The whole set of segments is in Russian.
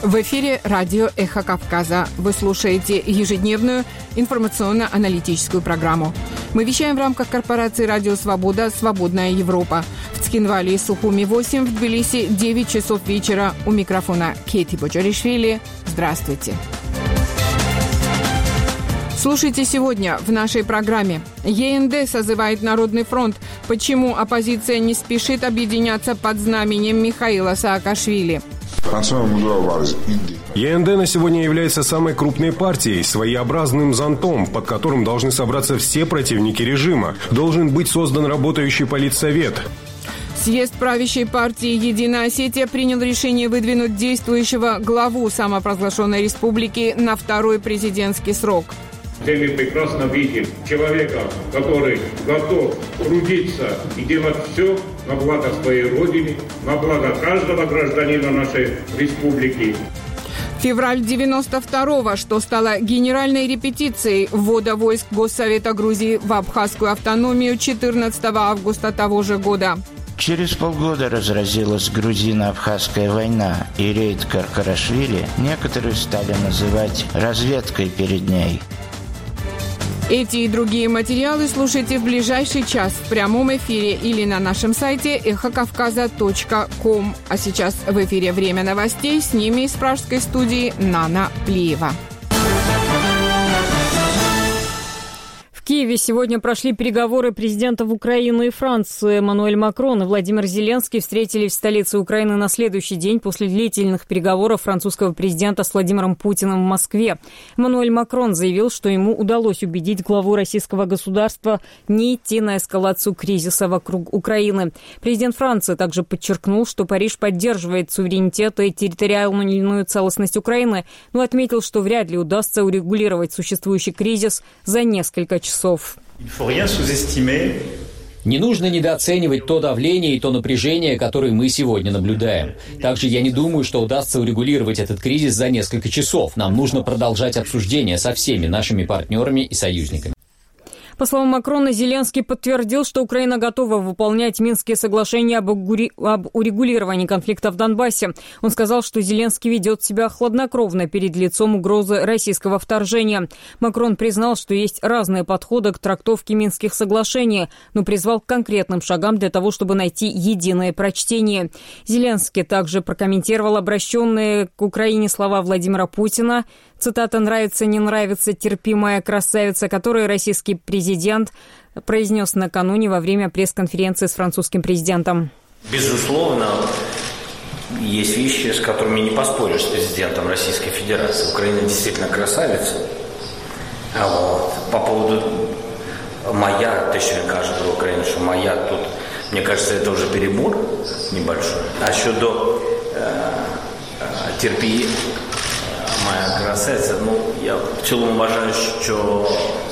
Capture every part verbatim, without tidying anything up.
В эфире радио «Эхо Кавказа». Вы слушаете ежедневную информационно-аналитическую программу. Мы вещаем в рамках корпорации «Радио Свобода. Свободная Европа». В Цхинвале и Сухуми восемь, в Тбилиси девять часов вечера. У микрофона Кейти Боджаришвили. Здравствуйте. Слушайте сегодня в нашей программе. ЕНД созывает Народный фронт. Почему оппозиция не спешит объединяться под знаменем Михаила Саакашвили? ЕНД на сегодня является самой крупной партией, своеобразным зонтом, под которым должны собраться все противники режима. Должен быть создан работающий политсовет. Съезд правящей партии «Единая Осетия» принял решение выдвинуть действующего главу самопровозглашенной республики на второй президентский срок. Все мы прекрасно видим человека, который готов трудиться и делать все на благо своей Родины, на благо каждого гражданина нашей республики. Февраль девяносто второго, что стало генеральной репетицией ввода войск Госсовета Грузии в Абхазскую автономию четырнадцатого августа того же года. Через полгода разразилась грузино-абхазская война, и рейд Каркарашвили некоторые стали называть разведкой перед ней. Эти и другие материалы слушайте в ближайший час в прямом эфире или на нашем сайте эхо кавказа точка ком. А сейчас в эфире «Время новостей», с ними из пражской студии Нана Плиева. В Киеве сегодня прошли переговоры президентов Украины и Франции. Эммануэль Макрон и Владимир Зеленский встретились в столице Украины на следующий день после длительных переговоров французского президента с Владимиром Путиным в Москве. Эммануэль Макрон заявил, что ему удалось убедить главу российского государства не идти на эскалацию кризиса вокруг Украины. Президент Франции также подчеркнул, что Париж поддерживает суверенитет и территориальную целостность Украины, но отметил, что вряд ли удастся урегулировать существующий кризис за несколько часов. Не нужно недооценивать то давление и то напряжение, которое мы сегодня наблюдаем. Также я не думаю, что удастся урегулировать этот кризис за несколько часов. Нам нужно продолжать обсуждение со всеми нашими партнерами и союзниками. По словам Макрона, Зеленский подтвердил, что Украина готова выполнять Минские соглашения об, угури... об урегулировании конфликта в Донбассе. Он сказал, что Зеленский ведет себя хладнокровно перед лицом угрозы российского вторжения. Макрон признал, что есть разные подходы к трактовке Минских соглашений, но призвал к конкретным шагам для того, чтобы найти единое прочтение. Зеленский также прокомментировал обращенные к Украине слова Владимира Путина. Цитата «нравится, не нравится, терпимая красавица», которые российский президент произнес накануне во время пресс-конференции с французским президентом. Безусловно, есть вещи, с которыми не поспоришь с президентом Российской Федерации. Украина действительно красавица. А вот по поводу «моя», те, що він каже про Україну, що «моя» тут, мне кажется, это уже перебор небольшой. А щодо э, терпи, моя красавица, ну, я в цілому вважаю, що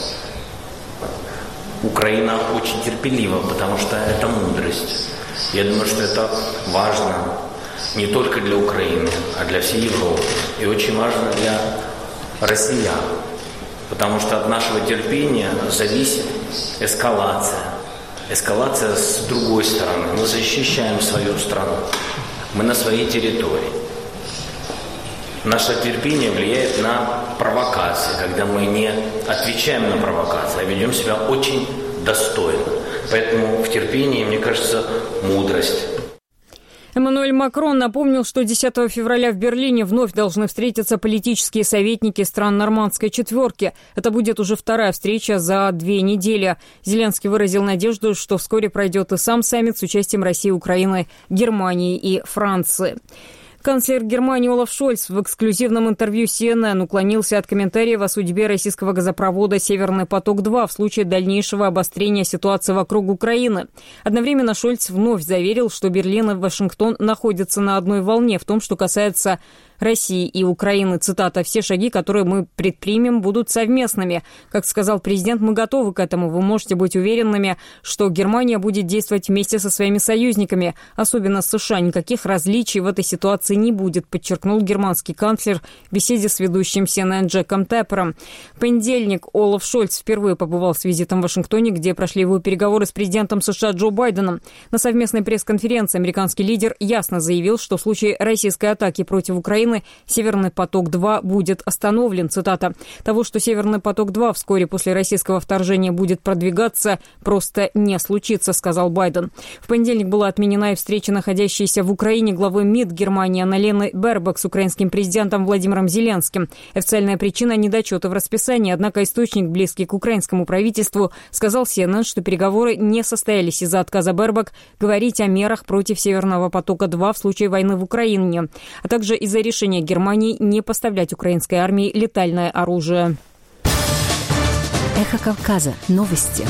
Украина очень терпелива, потому что это мудрость. Я думаю, что это важно не только для Украины, а для всей Европы. И очень важно для россиян, потому что от нашего терпения зависит эскалация. Эскалация с другой стороны. Мы защищаем свою страну. Мы на своей территории. Наше терпение влияет на провокации, когда мы не отвечаем на провокации, а ведем себя очень достойно. Поэтому в терпении, мне кажется, мудрость. Эммануэль Макрон напомнил, что десятого февраля в Берлине вновь должны встретиться политические советники стран Нормандской четверки. Это будет уже вторая встреча за две недели. Зеленский выразил надежду, что вскоре пройдет и сам саммит с участием России, Украины, Германии и Франции. Канцлер Германии Олаф Шольц в эксклюзивном интервью си эн эн уклонился от комментариев о судьбе российского газопровода «Северный поток-два» в случае дальнейшего обострения ситуации вокруг Украины. Одновременно Шольц вновь заверил, что Берлин и Вашингтон находятся на одной волне в том, что касается России и Украины. Цитата: «Все шаги, которые мы предпримем, будут совместными. Как сказал президент, мы готовы к этому. Вы можете быть уверенными, что Германия будет действовать вместе со своими союзниками, особенно с США. Никаких различий в этой ситуации не будет», подчеркнул германский канцлер в беседе с ведущим си эн эн Джеком Теппером. В понедельник Олаф Шольц впервые побывал с визитом в Вашингтоне, где прошли его переговоры с президентом США Джо Байденом. На совместной пресс-конференции американский лидер ясно заявил, что в случае российской атаки против Украины Украины, «Северный поток-два» будет остановлен. Цитата. «Того, что «Северный поток-два» вскоре после российского вторжения будет продвигаться, просто не случится», сказал Байден. В понедельник была отменена и встреча, находящаяся в Украине главы МИД Германии Анналены Бербок с украинским президентом Владимиром Зеленским. Официальная причина – недочеты в расписании, однако источник, близкий к украинскому правительству, сказал си эн эн, что переговоры не состоялись из-за отказа Бербок говорить о мерах против «Северного потока-два» в случае войны в Украине, а также из-за решения Германии не поставлять украинской армии летальное оружие. Эхо Кавказа. Новости.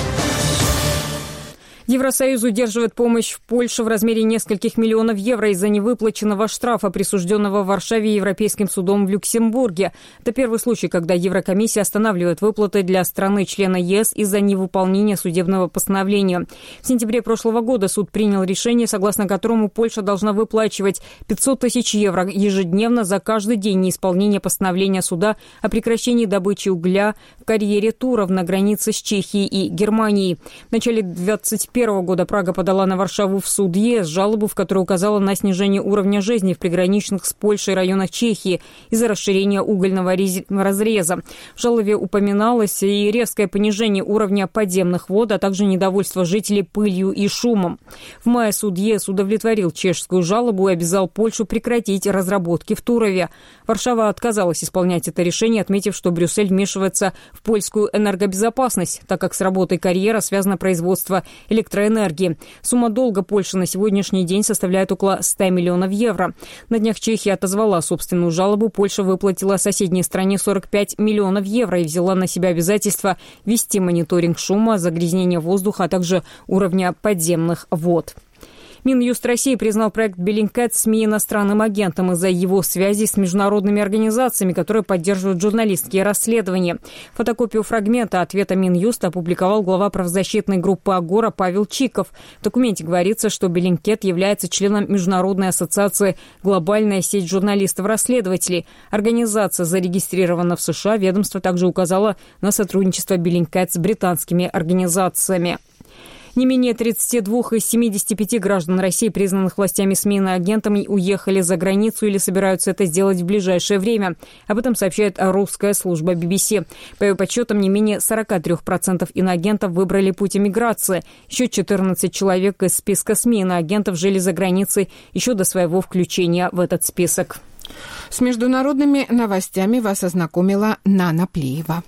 Евросоюз удерживает помощь в Польше в размере нескольких миллионов евро из-за невыплаченного штрафа, присужденного в Варшаве Европейским судом в Люксембурге. Это первый случай, когда Еврокомиссия останавливает выплаты для страны-члена ЕС из-за невыполнения судебного постановления. В сентябре прошлого года суд принял решение, согласно которому Польша должна выплачивать пятьсот тысяч евро ежедневно за каждый день неисполнения постановления суда о прекращении добычи угля в карьере Туров на границе с Чехией и Германией. В начале двадцать первого года Прага подала на Варшаву в суд ЕС жалобу, в которой указала на снижение уровня жизни в приграничных с Польшей районах Чехии из-за расширения угольного разреза. В жалобе упоминалось и резкое понижение уровня подземных вод, а также недовольство жителей пылью и шумом. В мае суд ЕС удовлетворил чешскую жалобу и обязал Польшу прекратить разработки в Турове. Варшава отказалась исполнять это решение, отметив, что Брюссель вмешивается в польскую энергобезопасность, так как с работой карьера связано производство электроэнергии. электроэнергии. Сумма долга Польши на сегодняшний день составляет около ста миллионов евро. На днях Чехия отозвала собственную жалобу. Польша выплатила соседней стране сорок пять миллионов евро и взяла на себя обязательство вести мониторинг шума, загрязнения воздуха, а также уровня подземных вод. Минюст России признал проект Bellingcat СМИ иностранным агентом из-за его связи с международными организациями, которые поддерживают журналистские расследования. Фотокопию фрагмента ответа Минюста опубликовал глава правозащитной группы «Агора» Павел Чиков. В документе говорится, что Bellingcat является членом Международной ассоциации «Глобальная сеть журналистов-расследователей». Организация зарегистрирована в США. Ведомство также указало на сотрудничество Bellingcat с британскими организациями. Не менее тридцати двух из семидесяти пяти граждан России, признанных властями СМИ иноагентами, уехали за границу или собираются это сделать в ближайшее время. Об этом сообщает русская служба би би си. По ее подсчетам, не менее сорок три процента иноагентов выбрали путь эмиграции. Еще четырнадцать человек из списка СМИ иноагентов жили за границей еще до своего включения в этот список. С международными новостями вас ознакомила Нана Плиева.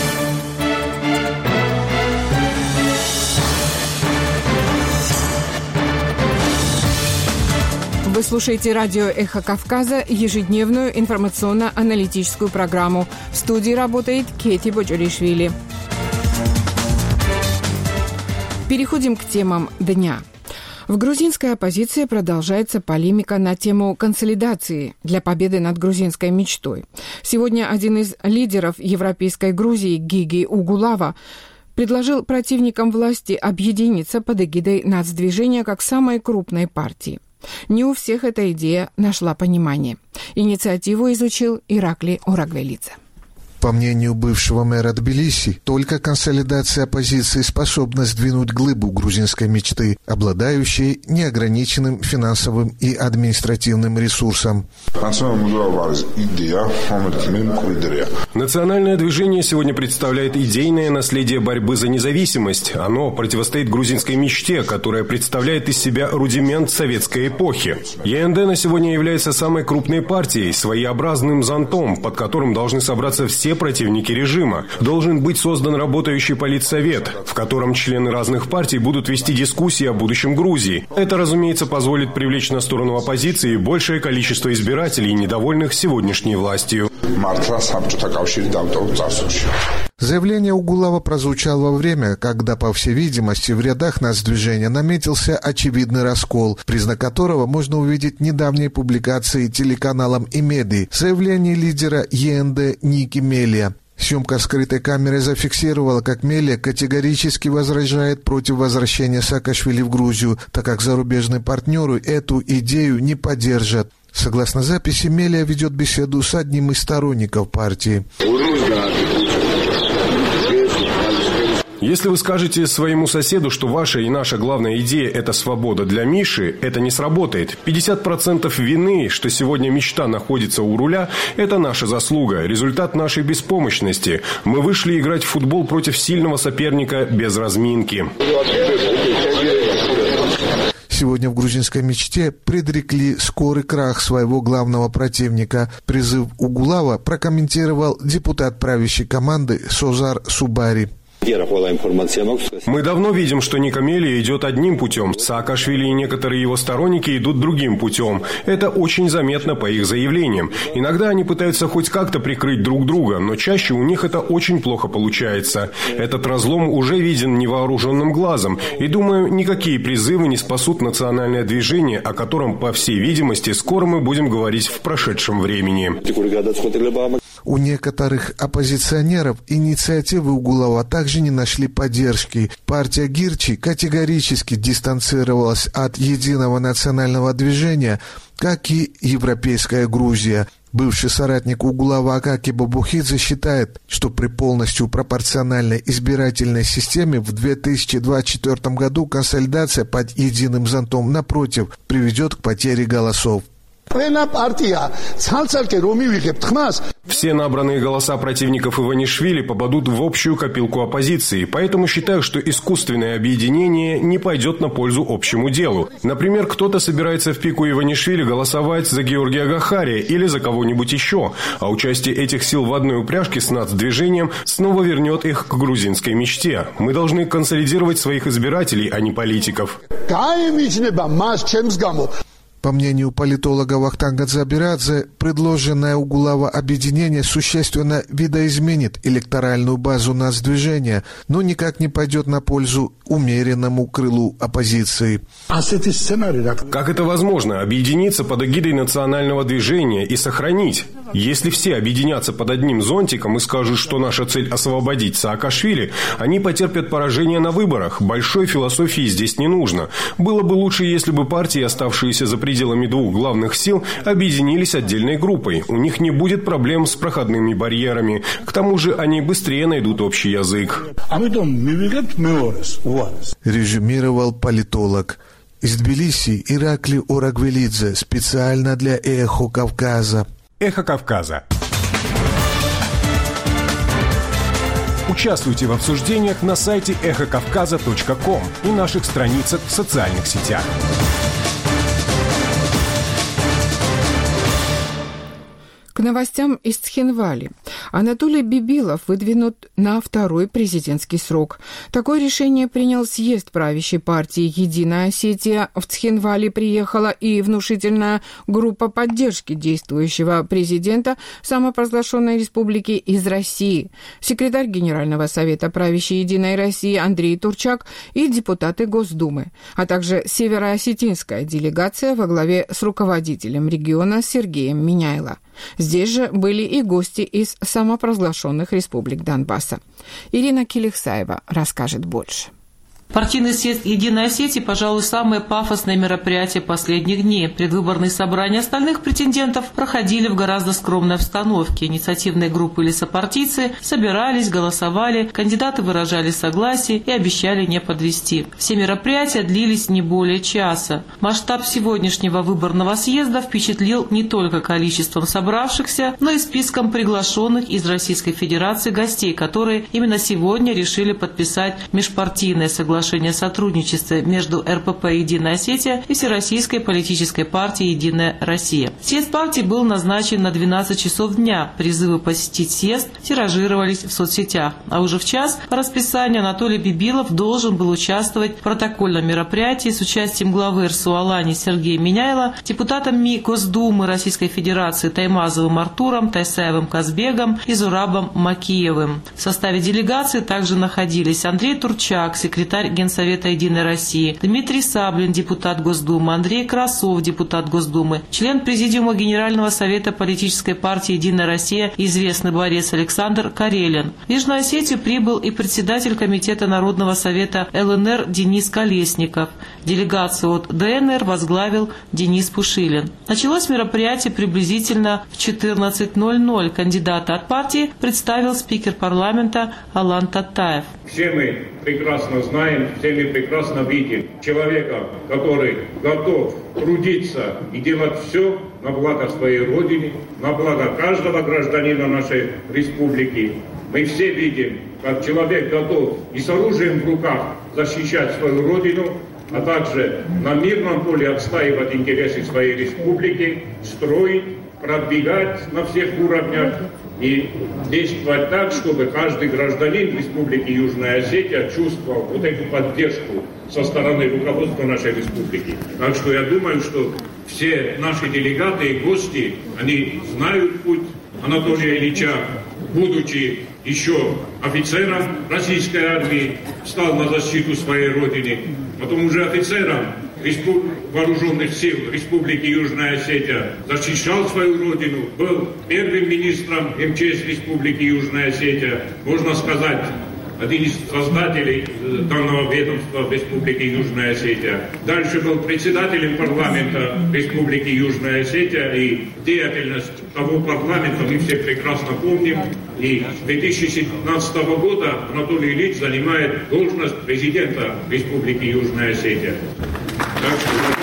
Вы слушаете радио «Эхо Кавказа», ежедневную информационно-аналитическую программу. В студии работает Кети Боджоришвили. Переходим к темам дня. В грузинской оппозиции продолжается полемика на тему консолидации для победы над грузинской мечтой. Сегодня один из лидеров европейской Грузии, Гиги Угулава, предложил противникам власти объединиться под эгидой нацдвижения как самой крупной партии. Не у всех эта идея нашла понимание. Инициативу изучил Иракли Урагвелидзе. По мнению бывшего мэра Тбилиси, только консолидация оппозиции способна сдвинуть глыбу грузинской мечты, обладающей неограниченным финансовым и административным ресурсом. Национальное движение сегодня представляет идейное наследие борьбы за независимость. Оно противостоит грузинской мечте, которая представляет из себя рудимент советской эпохи. е эн дэ на сегодня является самой крупной партией, своеобразным зонтом, под которым должны собраться все противники режима. Должен быть создан работающий политсовет, в котором члены разных партий будут вести дискуссии о будущем Грузии. Это, разумеется, позволит привлечь на сторону оппозиции большее количество избирателей, недовольных сегодняшней властью. Заявление Угулава прозвучало во время, когда, по всей видимости, в рядах нацдвижения наметился очевидный раскол, признак которого можно увидеть в недавней публикации телеканалом Имеди заявление лидера е эн дэ Ники Мелия. Съемка скрытой камерой зафиксировала, как Мелия категорически возражает против возвращения Саакашвили в Грузию, так как зарубежные партнеры эту идею не поддержат. Согласно записи, Мелия ведет беседу с одним из сторонников партии. Если вы скажете своему соседу, что ваша и наша главная идея – это свобода для Миши, это не сработает. пятьдесят процентов вины, что сегодня мечта находится у руля – это наша заслуга, результат нашей беспомощности. Мы вышли играть в футбол против сильного соперника без разминки. Сегодня в грузинской мечте предрекли скорый крах своего главного противника. Призыв Угулава прокомментировал депутат правящей команды Созар Субари. Мы давно видим, что Никомелия идет одним путем. Саакашвили и некоторые его сторонники идут другим путем. Это очень заметно по их заявлениям. Иногда они пытаются хоть как-то прикрыть друг друга, но чаще у них это очень плохо получается. Этот разлом уже виден невооруженным глазом. И думаю, никакие призывы не спасут национальное движение, о котором, по всей видимости, скоро мы будем говорить в прошедшем времени. У некоторых оппозиционеров инициативы Угулава также не нашли поддержки. Партия Гирчи категорически дистанцировалась от единого национального движения, как и Европейская Грузия. Бывший соратник Угулава Акаки Бабухидзе считает, что при полностью пропорциональной избирательной системе в две тысячи двадцать четвёртом году консолидация под единым зонтом, напротив, приведет к потере голосов. Все набранные голоса противников Иванишвили попадут в общую копилку оппозиции, поэтому считаю, что искусственное объединение не пойдет на пользу общему делу. Например, кто-то собирается в пику Иванишвили голосовать за Георгия Гахария или за кого-нибудь еще, а участие этих сил в одной упряжке с нацдвижением снова вернет их к грузинской мечте. Мы должны консолидировать своих избирателей, а не политиков. По мнению политолога Вахтанга Дзабирадзе, предложенное Угулава объединение существенно видоизменит электоральную базу нацдвижения, но никак не пойдет на пользу умеренному крылу оппозиции. Как это возможно? Объединиться под эгидой национального движения и сохранить? Если все объединятся под одним зонтиком и скажут, что наша цель освободить Саакашвили, они потерпят поражение на выборах. Большой философии здесь не нужно. Было бы лучше, если бы партии, оставшиеся за пределами двух главных сил, объединились отдельной группой. У них не будет проблем с проходными барьерами. К тому же они быстрее найдут общий язык. Резюмировал политолог. Из Тбилиси Иракли Орагвелидзе специально для «Эхо Кавказа». «Эхо Кавказа». Участвуйте в обсуждениях на сайте эхо кавказа точка ком и наших страницах в социальных сетях. К новостям из Цхинвали. Анатолий Бибилов выдвинут на второй президентский срок. Такое решение принял съезд правящей партии «Единая Осетия». В Цхинвали приехала и внушительная группа поддержки действующего президента самопровозглашенной республики из России. Секретарь Генерального совета правящей «Единой России» Андрей Турчак и депутаты Госдумы, а также североосетинская делегация во главе с руководителем региона Сергеем Миняйло. Здесь же были и гости из самопровозглашенных республик Донбасса. Ирина Килихсаева расскажет больше. Партийный съезд «Единой Осетии», пожалуй, самое пафосное мероприятие последних дней. Предвыборные собрания остальных претендентов проходили в гораздо скромной обстановке. Инициативные группы лесопартийцы собирались, голосовали, кандидаты выражали согласие и обещали не подвести. Все мероприятия длились не более часа. Масштаб сегодняшнего выборного съезда впечатлил не только количеством собравшихся, но и списком приглашенных из Российской Федерации гостей, которые именно сегодня решили подписать межпартийное соглашение соглашение о сотрудничестве между эр пэ пэ «Единая Осетия» и Всероссийской политической партией «Единая Россия». Съезд партии был назначен на двенадцать часов дня. Призывы посетить съезд тиражировались в соцсетях. А уже в час по расписанию Анатолий Бибилов должен был участвовать в протокольном мероприятии с участием главы эр эс у Алании Сергея Миняйла, депутатами Госдумы Российской Федерации Таймазовым Артуром, Тайсаевым Казбегом и Зурабом Макиевым. В составе делегации также находились Андрей Турчак, секретарь секретарь Генсовета «Единой России», Дмитрий Саблин, депутат Госдумы, Андрей Красов, депутат Госдумы, член Президиума Генерального совета политической партии «Единая Россия», известный борец Александр Карелин. В Южную Осетию прибыл и председатель Комитета Народного совета эл эн эр Денис Колесников. Делегацию от дэ эн эр возглавил Денис Пушилин. Началось мероприятие приблизительно в четырнадцать ноль ноль. Кандидата от партии представил спикер парламента Алан Татаев. Все мы прекрасно знаем, все мы прекрасно видим человека, который готов трудиться и делать все на благо своей Родины, на благо каждого гражданина нашей республики. Мы все видим, как человек готов и с оружием в руках защищать свою Родину, а также на мирном поле отстаивать интересы своей республики, строить, продвигать на всех уровнях и действовать так, чтобы каждый гражданин Республики Южная Осетия чувствовал вот эту поддержку со стороны руководства нашей республики. Так что я думаю, что все наши делегаты и гости, они знают путь Анатолия Ильича, будучи еще офицером российской армии, встал на защиту своей Родины, потом уже офицером Вооруженных сил Республики Южная Осетия, защищал свою Родину, был первым министром эм че эс Республики Южная Осетия, можно сказать, один из создателей данного ведомства в Республике Южная Осетия. Дальше был председателем парламента Республики Южная Осетия, и деятельность того парламента мы все прекрасно помним. И с две тысячи семнадцатого года Анатолий Ильич занимает должность президента Республики Южная Осетия. Так что...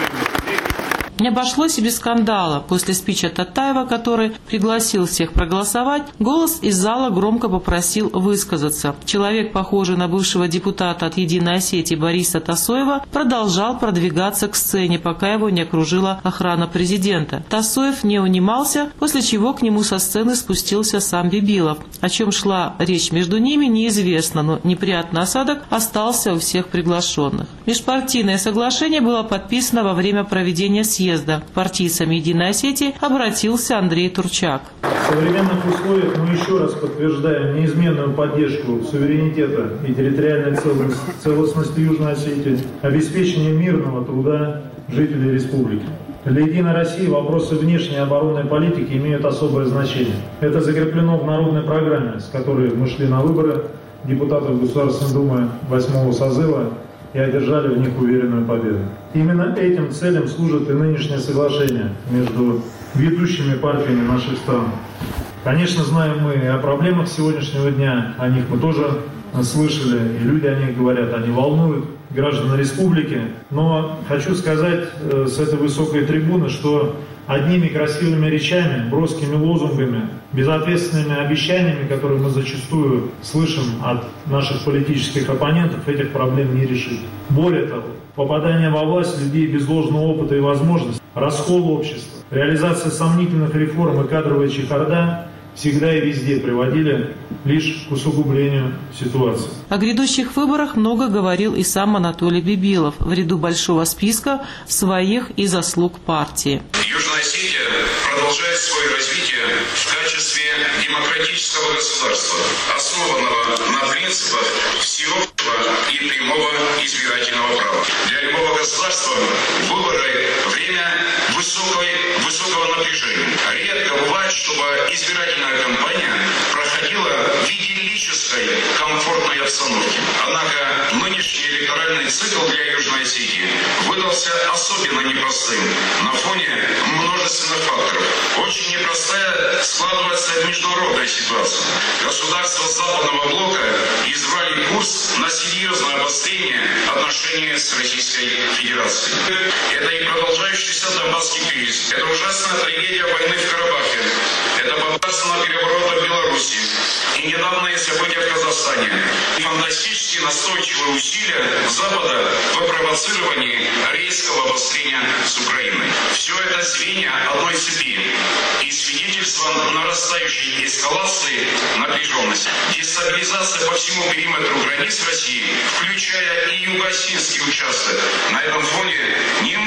Не обошлось и без скандала. После спича Татаева, который пригласил всех проголосовать, голос из зала громко попросил высказаться. Человек, похожий на бывшего депутата от «Единой Осетии» Бориса Тасоева, продолжал продвигаться к сцене, пока его не окружила охрана президента. Тасоев не унимался, после чего к нему со сцены спустился сам Бибилов. О чем шла речь между ними, неизвестно, но неприятный осадок остался у всех приглашенных. Межпартийное соглашение было подписано во время проведения съезда. Партийцами «Единой Осетии» обратился Андрей Турчак. В современных условиях мы еще раз подтверждаем неизменную поддержку суверенитета и территориальной целостности, целостности Южной Осетии, обеспечение мирного труда жителей республики. Для «Единой России» вопросы внешней оборонной политики имеют особое значение. Это закреплено в народной программе, с которой мы шли на выборы депутатов Государственной Думы восьмого созыва и одержали в них уверенную победу. Именно этим целям служит и нынешнее соглашение между ведущими партиями наших стран. Конечно, знаем мы и о проблемах сегодняшнего дня, о них мы тоже слышали, и люди о них говорят, они волнуют граждан республики. Но хочу сказать э, с этой высокой трибуны, что одними красивыми речами, броскими лозунгами, безответственными обещаниями, которые мы зачастую слышим от наших политических оппонентов, этих проблем не решить. Более того, попадание во власть людей без ложного опыта и возможностей, раскол общества, реализация сомнительных реформ и кадровая чехарда всегда и везде приводили лишь к усугублению ситуации. О грядущих выборах много говорил и сам Анатолий Бибилов в ряду большого списка своих и заслуг партии. Южная Осетия продолжает свое развитие в качестве демократического государства, основанного на принципах всеобщего и прямого избирательного права. Для любого государства выборы – время высокой, высокого напряжения. Редко бывает, чтобы избирательная кампания проходила в идиллической, комфортной обстановке. Однако нынешний электоральный цикл для Южной Осетии выдался особенно непростым на фоне множественных факторов. Очень непростая складывается международная ситуация. Государства западного блока избрали курс на серьезное обострение отношений с Российской Федерацией. Это и продолжающийся Донбасский кризис. Это ужасная трагедия войны в Карабахе. Это государственного переворота в Беларуси. И недавние события в Казахстане. Фантастически настойчивые усилия Запада в провоцировании резкого обострения с Украиной. Все это звенья одной цепи и свидетельство нарастающей эскалации напряженности. Дестабилизация по всему периметру границ России, включая и юго-осетинский участок, на этом фоне не могут не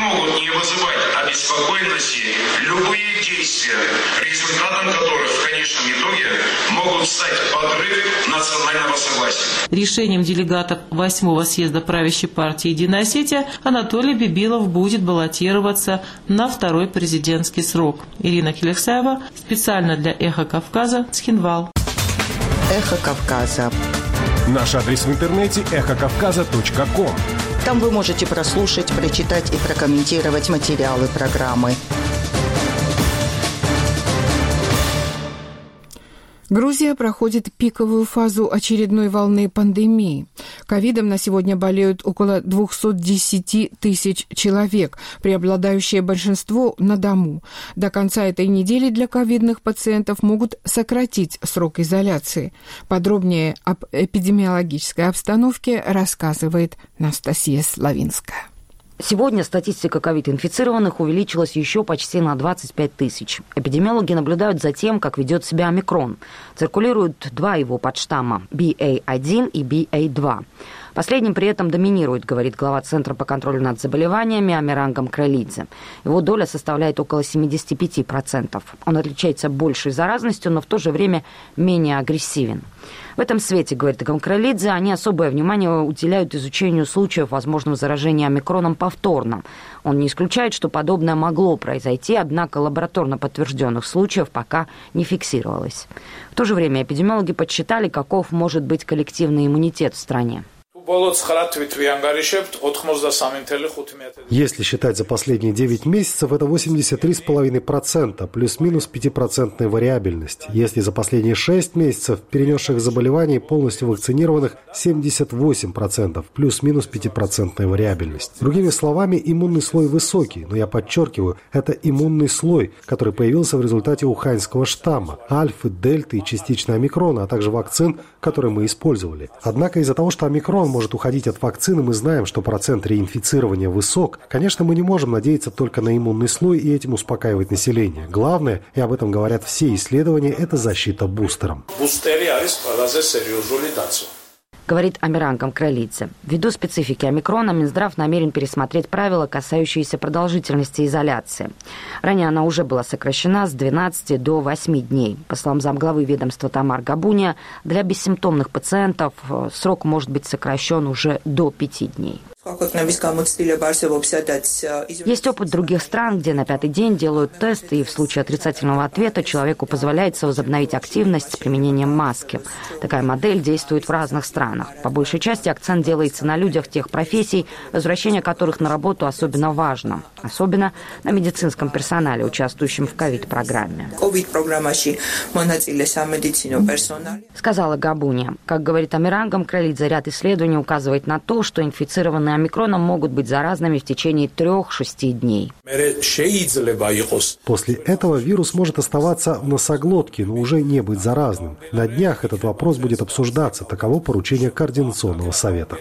не вызывать обеспокоенности любые действия, результатом которых в конечном итоге могут стать подрыв национального согласия. Решением делегатов восьмого съезда правящей партии «Единая Осетия» Анатолий Бибилов будет баллотироваться на второй президентский срок. Ирина Келексаева специально для «Эхо Кавказа», Цхинвал. «Эхо Кавказа». Наш адрес в интернете эхо кавказа точка ком. Там вы можете прослушать, прочитать и прокомментировать материалы программы. Грузия проходит пиковую фазу очередной волны пандемии. Ковидом на сегодня болеют около двести десять тысяч человек, преобладающее большинство на дому. До конца этой недели для ковидных пациентов могут сократить срок изоляции. Подробнее об эпидемиологической обстановке рассказывает Настасья Славинская. Сегодня статистика ковид-инфицированных увеличилась еще почти на двадцать пять тысяч. Эпидемиологи наблюдают за тем, как ведет себя омикрон. Циркулируют два его подштамма – би эй один и би эй два. Последним при этом доминирует, говорит глава Центра по контролю над заболеваниями Амиран Гамкралидзе. Его доля составляет около семьдесят пять процентов. Он отличается большей заразностью, но в то же время менее агрессивен. В этом свете, говорит Гамкралидзе, они особое внимание уделяют изучению случаев возможного заражения омикроном повторно. Он не исключает, что подобное могло произойти, однако лабораторно подтвержденных случаев пока не фиксировалось. В то же время эпидемиологи подсчитали, каков может быть коллективный иммунитет в стране. Если считать за последние девять месяцев, это восемьдесят три целых пять десятых процента, плюс-минус пятипроцентная вариабельность. Если за последние шесть месяцев перенесших заболеваний полностью вакцинированных семьдесят восемь процентов, плюс-минус пятипроцентная вариабельность. Другими словами, иммунный слой высокий, но я подчеркиваю, это иммунный слой, который появился в результате уханьского штамма, альфы, дельты и частично омикрона, а также вакцин, которые мы использовали. Однако из-за того, что омикрон может уходить от вакцины, мы знаем, что процент реинфицирования высок. Конечно, мы не можем надеяться только на иммунный слой и этим успокаивать население. Главное, и об этом говорят все исследования, это защита бустером. Говорит Амиран Гамкралидзе. Ввиду специфики омикрона, Минздрав намерен пересмотреть правила, касающиеся продолжительности изоляции. Ранее она уже была сокращена с двенадцати до восьми дней. По словам замглавы ведомства Тамар Габуния, для бессимптомных пациентов срок может быть сокращен уже до пяти дней. Есть опыт других стран, где на пятый день делают тест, и в случае отрицательного ответа человеку позволяется возобновить активность с применением маски. Такая модель действует в разных странах. По большей части акцент делается на людях тех профессий, возвращение которых на работу особенно важно. Особенно на медицинском персонале, участвующем в ковид-программе. Сказала Габуния. Как говорит Амиран Гамкралидзе, ряд исследований указывает на то, что инфицированные омикроном могут быть заразными в течение трех-шести дней. После этого вирус может оставаться в носоглотке, но уже не быть заразным. На днях этот вопрос будет обсуждаться. Таково поручение Координационного совета.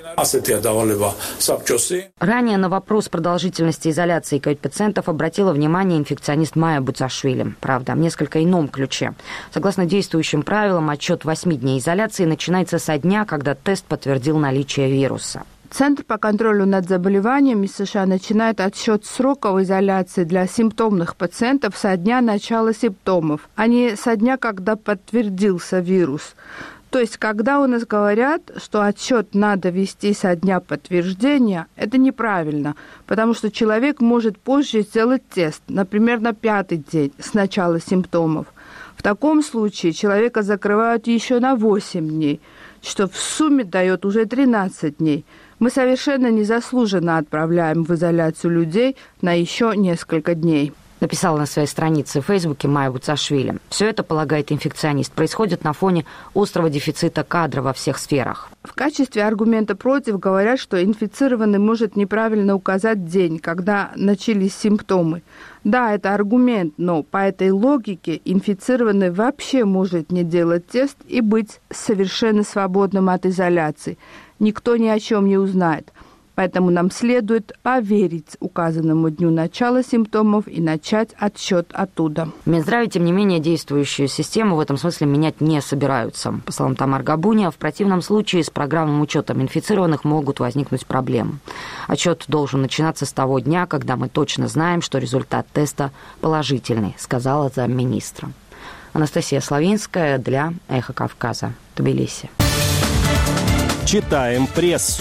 Ранее на вопрос продолжительности изоляции ковид-пациентов обратила внимание инфекционист Майя Буцашвили. Правда, в несколько ином ключе. Согласно действующим правилам, отсчет восьми дней изоляции начинается со дня, когда тест подтвердил наличие вируса. Центр по контролю над заболеваниями США начинает отсчет сроков изоляции для симптомных пациентов со дня начала симптомов, а не со дня, когда подтвердился вирус. То есть, когда у нас говорят, что отсчет надо вести со дня подтверждения, это неправильно, потому что человек может позже сделать тест, например, на пятый день с начала симптомов. В таком случае человека закрывают еще на восемь дней, что в сумме дает уже тринадцать дней. Мы совершенно незаслуженно отправляем в изоляцию людей на еще несколько дней. Написала на своей странице в Фейсбуке Майя Буцашвили. Все это, полагает инфекционист, происходит на фоне острого дефицита кадра во всех сферах. В качестве аргумента против говорят, что инфицированный может неправильно указать день, когда начались симптомы. Да, это аргумент, но по этой логике инфицированный вообще может не делать тест и быть совершенно свободным от изоляции. Никто ни о чем не узнает. Поэтому нам следует поверить указанному дню начала симптомов и начать отсчет оттуда. В Минздраве, тем не менее, действующую систему в этом смысле менять не собираются. По словам Тамары Габуния, в противном случае с программным учетом инфицированных могут возникнуть проблемы. Отчет должен начинаться с того дня, когда мы точно знаем, что результат теста положительный, сказала замминистра. Анастасия Славинская для «Эхо Кавказа», Тбилиси. Читаем прессу.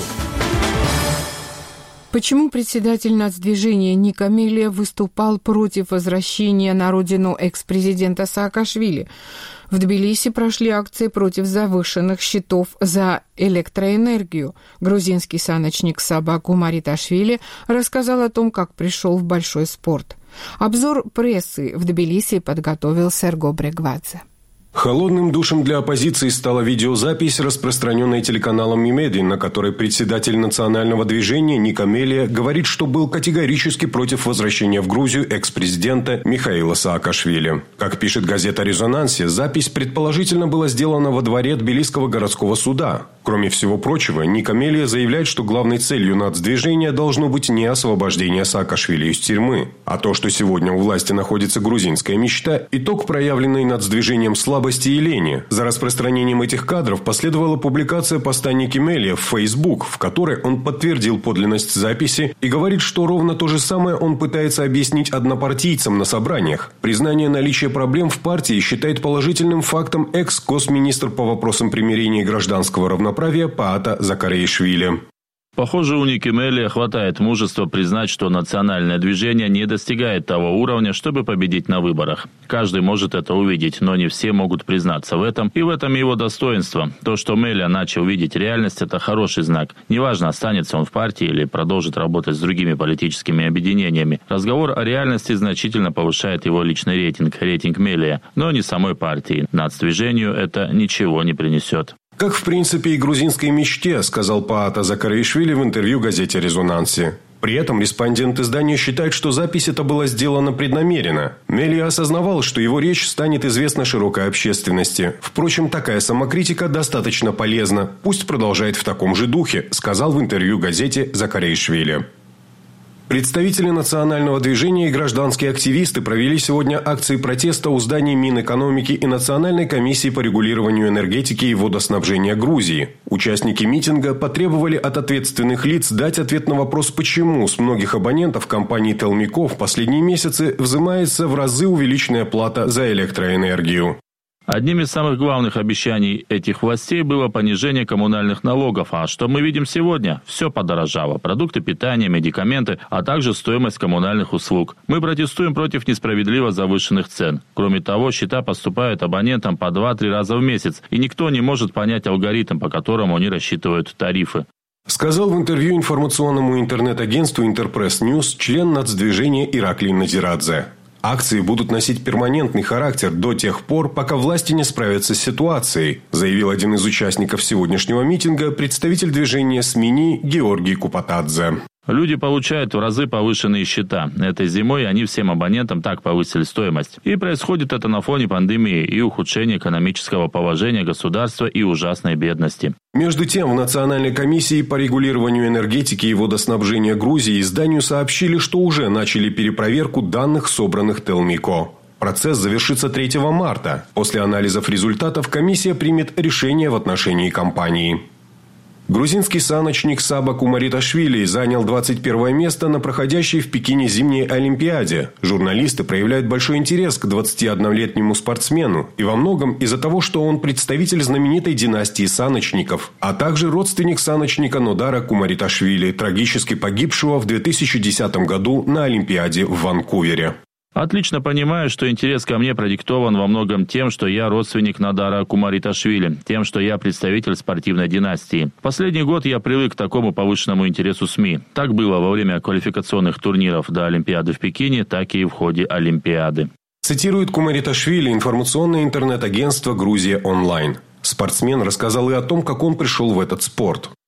Почему председатель нацдвижения Ник Амелия выступал против возвращения на родину экс-президента Саакашвили? В Тбилиси прошли акции против завышенных счетов за электроэнергию. Грузинский саночник Саба Кумариташвили рассказал о том, как пришел в большой спорт. Обзор прессы в Тбилиси подготовил Серго Брегвадзе. Холодным душем для оппозиции стала видеозапись, распространенная телеканалом Мимеди, на которой председатель национального движения Ник Амелия говорит, что был категорически против возвращения в Грузию экс-президента Михаила Саакашвили. Как пишет газета «Резонансе», запись предположительно была сделана во дворе Тбилисского городского суда. Кроме всего прочего, Ник Амелия заявляет, что главной целью нацдвижения должно быть не освобождение Саакашвили из тюрьмы, а то, что сегодня у власти находится грузинская мечта, итог проявленной нацдвижением слабости и лени. За распространением этих кадров последовала публикация поста Ники Мелия в Facebook, в которой он подтвердил подлинность записи и говорит, что ровно то же самое он пытается объяснить однопартийцам на собраниях. Признание наличия проблем в партии считает положительным фактом экс-госминистр по вопросам примирения и гражданского равноправия Паата Закареишвили. Похоже, у Ники Мелия хватает мужества признать, что национальное движение не достигает того уровня, чтобы победить на выборах. Каждый может это увидеть, но не все могут признаться в этом, и в этом его достоинство. То, что Мелия начал видеть реальность, это хороший знак. Неважно, останется он в партии или продолжит работать с другими политическими объединениями. Разговор о реальности значительно повышает его личный рейтинг, рейтинг Мелия, но не самой партии. Нацдвижению это ничего не принесет. Как, в принципе, и грузинской мечте, сказал Паата Закареишвили в интервью газете «Резонансе». При этом респондент издания считает, что запись эта была сделана преднамеренно. Мелия осознавал, что его речь станет известна широкой общественности. Впрочем, такая самокритика достаточно полезна. Пусть продолжает в таком же духе, сказал в интервью газете Закареишвили. Представители национального движения и гражданские активисты провели сегодня акции протеста у зданий Минэкономики и Национальной комиссии по регулированию энергетики и водоснабжения Грузии. Участники митинга потребовали от ответственных лиц дать ответ на вопрос, почему с многих абонентов компании Телмико в последние месяцы взимается в разы увеличенная плата за электроэнергию. Одним из самых главных обещаний этих властей было понижение коммунальных налогов. А что мы видим сегодня? Все подорожало. Продукты питания, медикаменты, а также стоимость коммунальных услуг. Мы протестуем против несправедливо завышенных цен. Кроме того, счета поступают абонентам по два-три раза в месяц, и никто не может понять алгоритм, по которому они рассчитывают тарифы. Сказал в интервью информационному интернет-агентству Интерпресс Ньюс член нацдвижения Ираклий Надирадзе. Акции будут носить перманентный характер до тех пор, пока власти не справятся с ситуацией, заявил один из участников сегодняшнего митинга, представитель движения СМИНИ Георгий Купатадзе. Люди получают в разы повышенные счета. Этой зимой они всем абонентам так повысили стоимость. И происходит это на фоне пандемии и ухудшения экономического положения государства и ужасной бедности. Между тем, в Национальной комиссии по регулированию энергетики и водоснабжения Грузии изданию сообщили, что уже начали перепроверку данных, собранных Телмико. Процесс завершится третьего марта. После анализов результатов комиссия примет решение в отношении компании. Грузинский саночник Саба Кумариташвили занял двадцать первое место на проходящей в Пекине зимней Олимпиаде. Журналисты проявляют большой интерес к двадцатиоднолетнему спортсмену. И во многом из-за того, что он представитель знаменитой династии саночников, а также родственник саночника Нодара Кумариташвили, трагически погибшего в две тысячи десятом году на Олимпиаде в Ванкувере. Отлично понимаю, что интерес ко мне продиктован во многом тем, что я родственник Нодара Кумариташвили, тем, что я представитель спортивной династии. В последний год я привык к такому повышенному интересу СМИ. Так было во время квалификационных турниров до Олимпиады в Пекине, так и в ходе Олимпиады. Цитирует Кумариташвили информационное интернет-агентство «Грузия онлайн». Спортсмен рассказал и о том, как он пришел в этот спорт.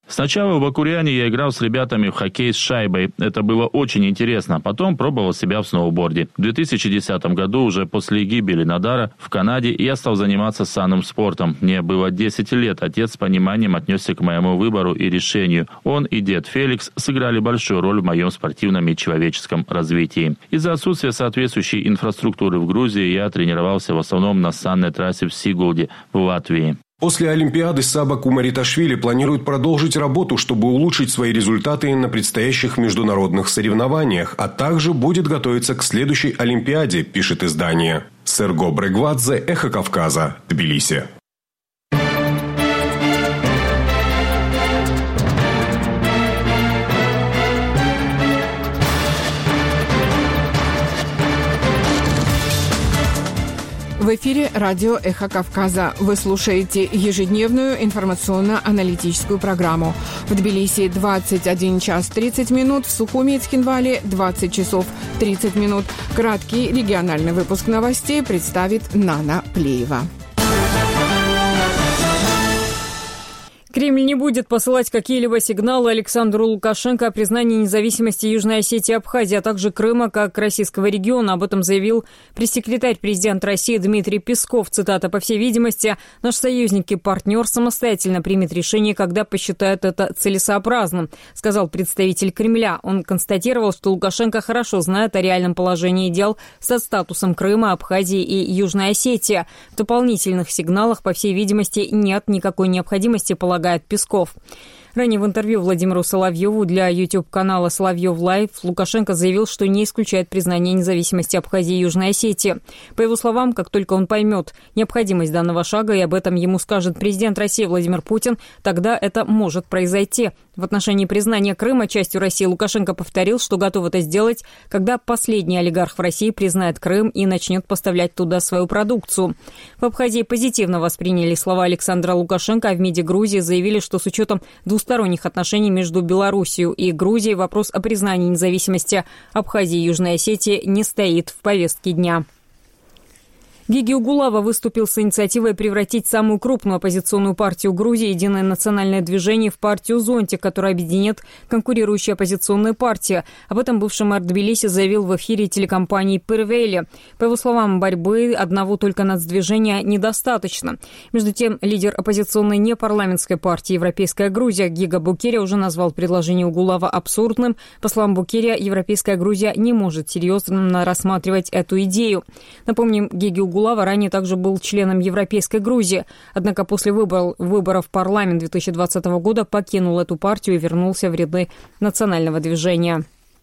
Сначала в Бакуряне я играл с ребятами в хоккей с шайбой. Это было очень интересно. Потом пробовал себя в сноуборде. В две тысячи десятом году, уже после гибели Надара в Канаде, я стал заниматься санным спортом. Мне было десять лет. Отец с пониманием отнесся к моему выбору и решению. Он и дед Феликс сыграли большую роль в моем спортивном и человеческом развитии. Из-за отсутствия соответствующей инфраструктуры в Грузии я тренировался в основном на санной трассе в Сигулде в Латвии. После Олимпиады Саба Кумариташвили планирует продолжить работу, чтобы улучшить свои результаты на предстоящих международных соревнованиях, а также будет готовиться к следующей Олимпиаде, пишет издание. Серго Брегвадзе, Эхо Кавказа, Тбилиси. В эфире радио «Эхо Кавказа». Вы слушаете ежедневную информационно-аналитическую программу. В Тбилиси двадцать один час тридцать минут, в Сухуми и Цхинвале двадцать часов тридцать минут. Краткий региональный выпуск новостей представит Нана Плеева. Кремль не будет посылать какие-либо сигналы Александру Лукашенко о признании независимости Южной Осетии и Абхазии, а также Крыма как российского региона. Об этом заявил пресс-секретарь президента России Дмитрий Песков. Цитата: «По всей видимости, наш союзник и партнер самостоятельно примет решение, когда посчитают это целесообразным», сказал представитель Кремля. Он констатировал, что Лукашенко хорошо знает о реальном положении дел со статусом Крыма, Абхазии и Южной Осетии. В дополнительных сигналах, по всей видимости, нет никакой необходимости, полагает Песков. Ранее в интервью Владимиру Соловьеву для YouTube-канала «Соловьев Лайв» Лукашенко заявил, что не исключает признание независимости Абхазии и Южной Осетии. По его словам, как только он поймет необходимость данного шага, и об этом ему скажет президент России Владимир Путин, тогда это может произойти. В отношении признания Крыма частью России Лукашенко повторил, что готов это сделать, когда последний олигарх в России признает Крым и начнет поставлять туда свою продукцию. В Абхазии позитивно восприняли слова Александра Лукашенко, а в МИДе Грузии заявили, что с учетом двусторонних отношений между Белоруссией и Грузией вопрос о признании независимости Абхазии и Южной Осетии не стоит в повестке дня. Гиги Угулава выступил с инициативой превратить самую крупную оппозиционную партию Грузии «Единое национальное движение» в партию «Зонтик», которая объединит конкурирующие оппозиционные партии. Об этом бывший мэр Тбилиси заявил в эфире телекомпании «Первейли». По его словам, борьбы одного только нацдвижения недостаточно. Между тем, лидер оппозиционной непарламентской партии «Европейская Грузия» Гига Букерия уже назвал предложение Угулава абсурдным. По словам Букерия, Европейская Грузия не может серьезно рассматривать эту идею. Напомним, Гиги Угулава Угулава ранее также был членом Европейской Грузии. Однако после выбор, выборов в парламент две тысячи двадцатого года покинул эту партию и вернулся в ряды национального движения.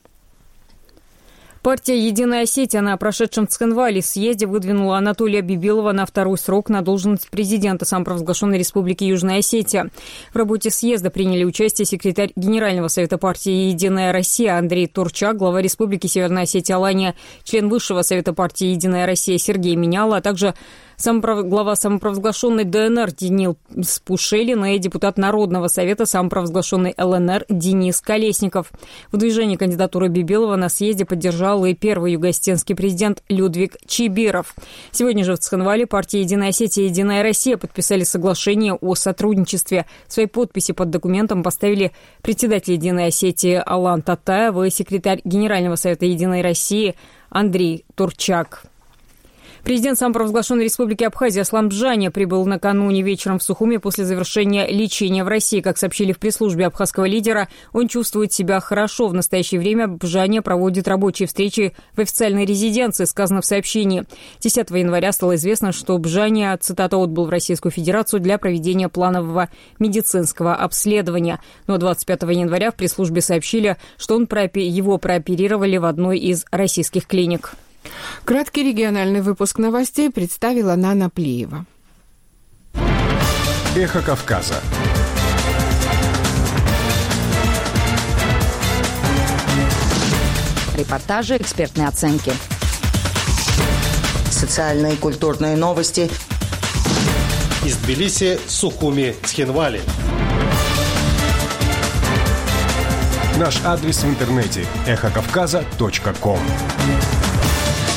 Партия «Единая Осетия» на прошедшем в Цхинвале съезде выдвинула Анатолия Бибилова на второй срок на должность президента самопровозглашенной Республики Южная Осетия. В работе съезда приняли участие секретарь Генерального совета партии «Единая Россия» Андрей Турчак, глава Республики Северная Осетия Алания, член Высшего совета партии «Единая Россия» Сергей Меняла, а также Самопров... глава самопровозглашенной ДНР Денис Пушелин и депутат Народного совета самопровозглашенной ЛНР Денис Колесников. В движении кандидатуры Бибилова на съезде поддержал и первый югоосетинский президент Людвиг Чибиров. Сегодня же в Цхинвале партии «Единая Осетия» и «Единая Россия» подписали соглашение о сотрудничестве. Свои подписи под документом поставили председатель «Единой Осетии» Алан Татаев и секретарь Генерального совета «Единой России» Андрей Турчак. Президент самопровозглашенной Республики Абхазия Аслан Бжаня прибыл накануне вечером в Сухуми после завершения лечения в России. Как сообщили в пресс-службе абхазского лидера, он чувствует себя хорошо. В настоящее время Бжаня проводит рабочие встречи в официальной резиденции, сказано в сообщении. десятого января стало известно, что Бжаня, цитата, отбыл в Российскую Федерацию для проведения планового медицинского обследования. Но двадцать пятого января в пресс-службе сообщили, что он прооп... его прооперировали в одной из российских клиник. Краткий региональный выпуск новостей представила Нана Плеева. Эхо Кавказа. Репортажи, экспертные оценки. Социальные и культурные новости. Из Тбилиси, Сухуми, Цхинвали. Наш адрес в интернете – эхо кавказа точка ком.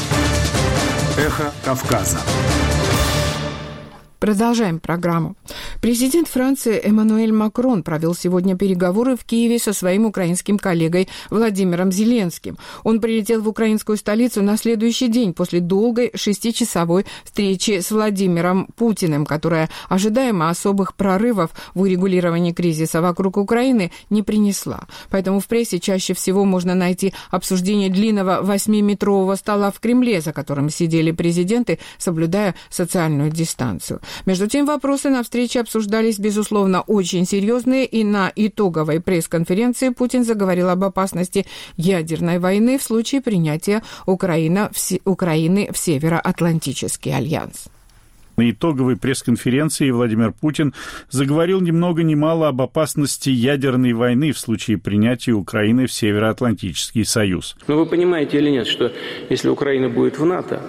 Эхо Кавказа. Продолжаем программу. Президент Франции Эммануэль Макрон провел сегодня переговоры в Киеве со своим украинским коллегой Владимиром Зеленским. Он прилетел в украинскую столицу на следующий день после долгой шестичасовой встречи с Владимиром Путиным, которая ожидаемо особых прорывов в урегулировании кризиса вокруг Украины не принесла. Поэтому в прессе чаще всего можно найти обсуждение длинного восьмиметрового стола в Кремле, за которым сидели президенты, соблюдая социальную дистанцию. Между тем, вопросы на встрече обсуждались, безусловно, очень серьезные, и на итоговой пресс-конференции Путин заговорил об опасности ядерной войны в случае принятия Украины в, Украины в Североатлантический альянс. На итоговой пресс-конференции Владимир Путин заговорил ни много ни мало об опасности ядерной войны в случае принятия Украины в Североатлантический союз. Но вы понимаете или нет, что если Украина будет в НАТО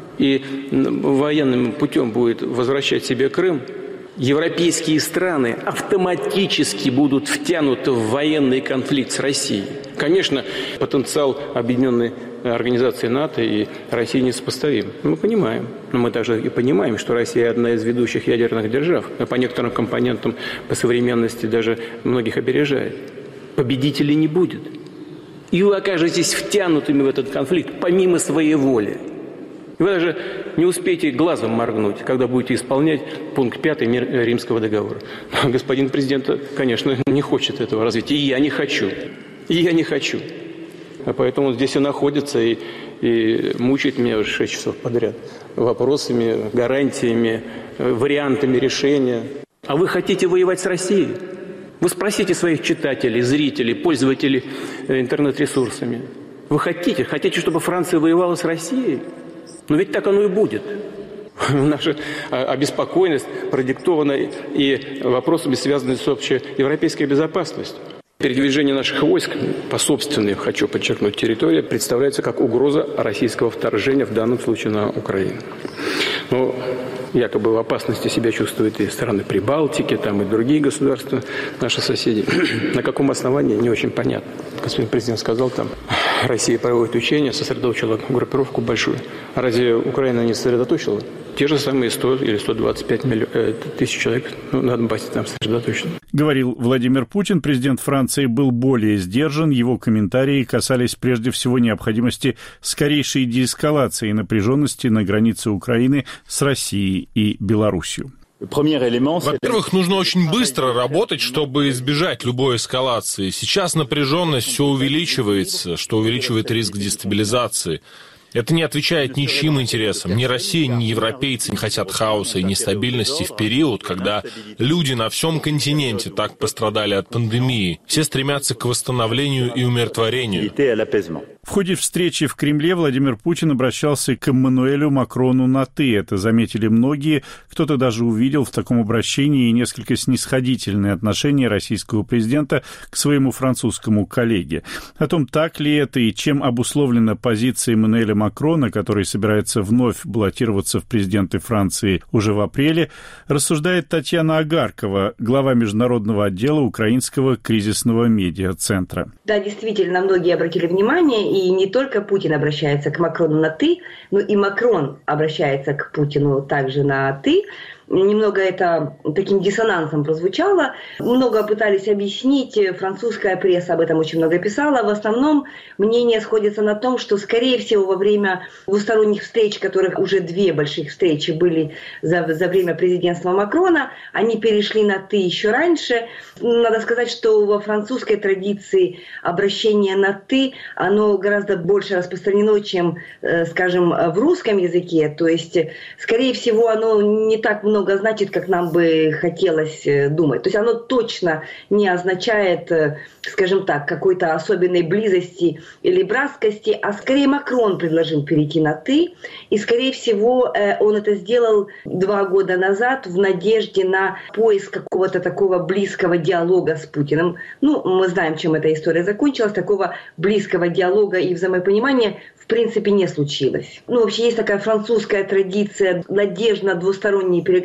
и военным путем будет возвращать себе Крым, европейские страны автоматически будут втянуты в военный конфликт с Россией. Конечно, потенциал объединенной организации НАТО и России несопоставим. Мы понимаем. Но мы также и понимаем, что Россия одна из ведущих ядерных держав. А по некоторым компонентам, по современности даже многих опережает. Победителей не будет. И вы окажетесь втянутыми в этот конфликт помимо своей воли. Вы даже не успеете глазом моргнуть, когда будете исполнять пункт пятый Римского договора. Господин президент, конечно, не хочет этого развития. И я не хочу. И я не хочу. А поэтому он здесь и находится, и, и мучает меня уже шесть часов подряд вопросами, гарантиями, вариантами решения. А вы хотите воевать с Россией? Вы спросите своих читателей, зрителей, пользователей интернет-ресурсами. Вы хотите? Хотите, чтобы Франция воевала с Россией? Но ведь так оно и будет. Наша обеспокоенность продиктована и вопросами, связанными с общей европейской безопасностью. Передвижение наших войск по собственной, хочу подчеркнуть, территории представляется как угроза российского вторжения, в данном случае на Украину. Но якобы в опасности себя чувствуют и страны Прибалтики, там и другие государства, наши соседи. На каком основании, не очень понятно. Господин президент сказал, там Россия проводит учения, сосредоточила группировку большую. А разве Украина не сосредоточила? Те же самые сто или сто двадцать пять миллион, э, тысяч человек ну, на Донбассе там сосредоточено. Говорил Владимир Путин. Президент Франции был более сдержан. Его комментарии касались прежде всего необходимости скорейшей деэскалации напряженности на границе Украины с Россией и Белоруссией. Во-первых, нужно очень быстро работать, чтобы избежать любой эскалации. Сейчас напряженность все увеличивается, что увеличивает риск дестабилизации. Это не отвечает ничьим интересам. Ни Россия, ни европейцы не хотят хаоса и нестабильности в период, когда люди на всем континенте так пострадали от пандемии. Все стремятся к восстановлению и умиротворению. В ходе встречи в Кремле Владимир Путин обращался к Эммануэлю Макрону на «ты». Это заметили многие. Кто-то даже увидел в таком обращении несколько снисходительное отношение российского президента к своему французскому коллеге. О том, так ли это и чем обусловлена позиция Эммануэля Макрона, который собирается вновь баллотироваться в президенты Франции уже в апреле, рассуждает Татьяна Агаркова, глава международного отдела Украинского кризисного медиа-центра. Да, действительно, многие обратили внимание, и не только Путин обращается к Макрону на «ты», но и Макрон обращается к Путину также на «ты». Немного это таким диссонансом прозвучало. Много пытались объяснить, французская пресса об этом очень много писала. В основном мнения сходятся на том, что, скорее всего, во время двусторонних встреч, которых уже две больших встречи были за, за время президентства Макрона, они перешли на «ты» еще раньше. Надо сказать, что во французской традиции обращение на «ты», оно гораздо больше распространено, чем, скажем, в русском языке. То есть, скорее всего, оно не так много много значит, как нам бы хотелось думать. То есть оно точно не означает, скажем так, какой-то особенной близости или братскости, а скорее Макрон предложил перейти на «ты», и, скорее всего, он это сделал два года назад в надежде на поиск какого-то такого близкого диалога с Путиным. Ну, мы знаем, чем эта история закончилась. Такого близкого диалога и взаимопонимания в принципе не случилось. Ну, вообще есть такая французская традиция, надежда на двусторонние переговоры.